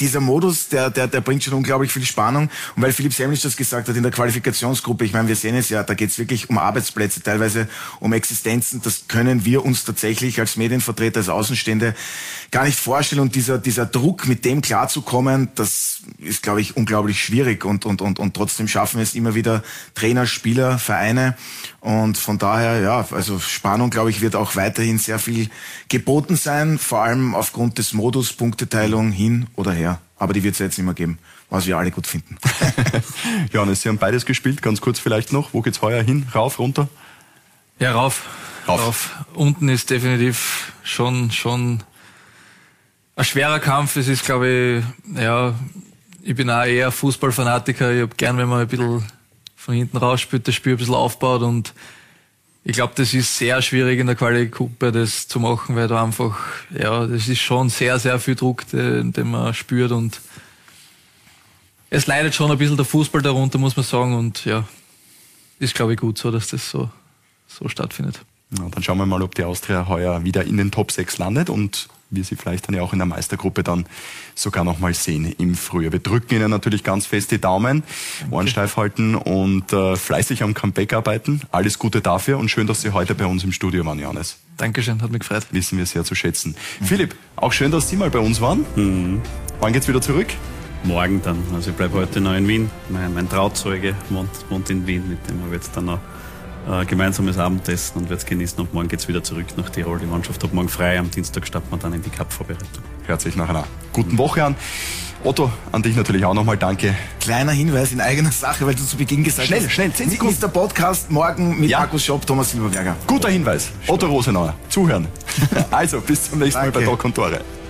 dieser Modus, der, der, der bringt schon unglaublich viel Spannung. Und weil Philipp Semlitsch das gesagt hat in der Qualifikationsgruppe, ich meine, wir sehen es ja, da geht es wirklich um Arbeitsplätze, teilweise um Existenzen. Das können wir uns tatsächlich als Medienvertreter, als Außenstehende gar nicht vorstellen. Und dieser, dieser Druck, mit dem klarzukommen, das ist, glaube ich, unglaublich schwierig. Und, und, und, und trotzdem schaffen wir es immer wieder Trainer, Spieler, Vereine. Und von daher, ja, also Spannung, glaube ich, wird auch weiterhin sehr viel geboten sein, vor allem aufgrund des Modus, Punkteteilung hin oder her. Aber die wird es ja jetzt nicht mehr geben, was wir alle gut finden. Johannes, Sie haben beides gespielt, ganz kurz vielleicht noch. Wo geht's heuer hin? Rauf, runter? Ja, rauf. Rauf. rauf. Unten ist definitiv schon, schon ein schwerer Kampf. Es ist, glaube ich, ja, ich bin auch eher Fußballfanatiker. Ich habe gern, wenn man ein bisschen von hinten rausspielt, das Spiel ein bisschen aufbaut, und ich glaube, das ist sehr schwierig in der Quali-Gruppe, das zu machen, weil da einfach, ja, das ist schon sehr, sehr viel Druck, den, den man spürt, und es leidet schon ein bisschen der Fußball darunter, muss man sagen, und ja, ist, glaube ich, gut so, dass das so, so stattfindet. Ja, dann schauen wir mal, ob die Austria heuer wieder in den Top sechs landet und wir sie vielleicht dann ja auch in der Meistergruppe dann sogar noch mal sehen im Frühjahr. Wir drücken Ihnen natürlich ganz fest die Daumen, Ohren steif halten und äh, fleißig am Comeback arbeiten. Alles Gute dafür und schön, dass Sie heute bei uns im Studio waren, Johannes. Dankeschön, hat mich gefreut. Wissen wir sehr zu schätzen. Mhm. Philipp, auch schön, dass Sie mal bei uns waren. Mhm. Wann geht's wieder zurück? Morgen dann. Also ich bleibe heute noch in Wien. Mein, mein Trauzeuge wohnt, wohnt in Wien, mit dem habe ich jetzt dann noch Äh, gemeinsames Abendessen und werde es genießen, und morgen geht's wieder zurück nach Tirol. Die Mannschaft hat morgen frei, am Dienstag starten wir dann in die Cup-Vorbereitung. Hört sich nach einer guten Woche an. Otto, an dich natürlich auch nochmal danke. Kleiner Hinweis in eigener Sache, weil du zu Beginn gesagt schnell, hast. Schnell, schnell, zehn Sekunden. Ist der Podcast morgen mit ja. Markus Schopp, Thomas Silberberger. Guter Hinweis. Otto Rosenauer. Zuhören. Also, bis zum nächsten Mal bei Talk und Tore.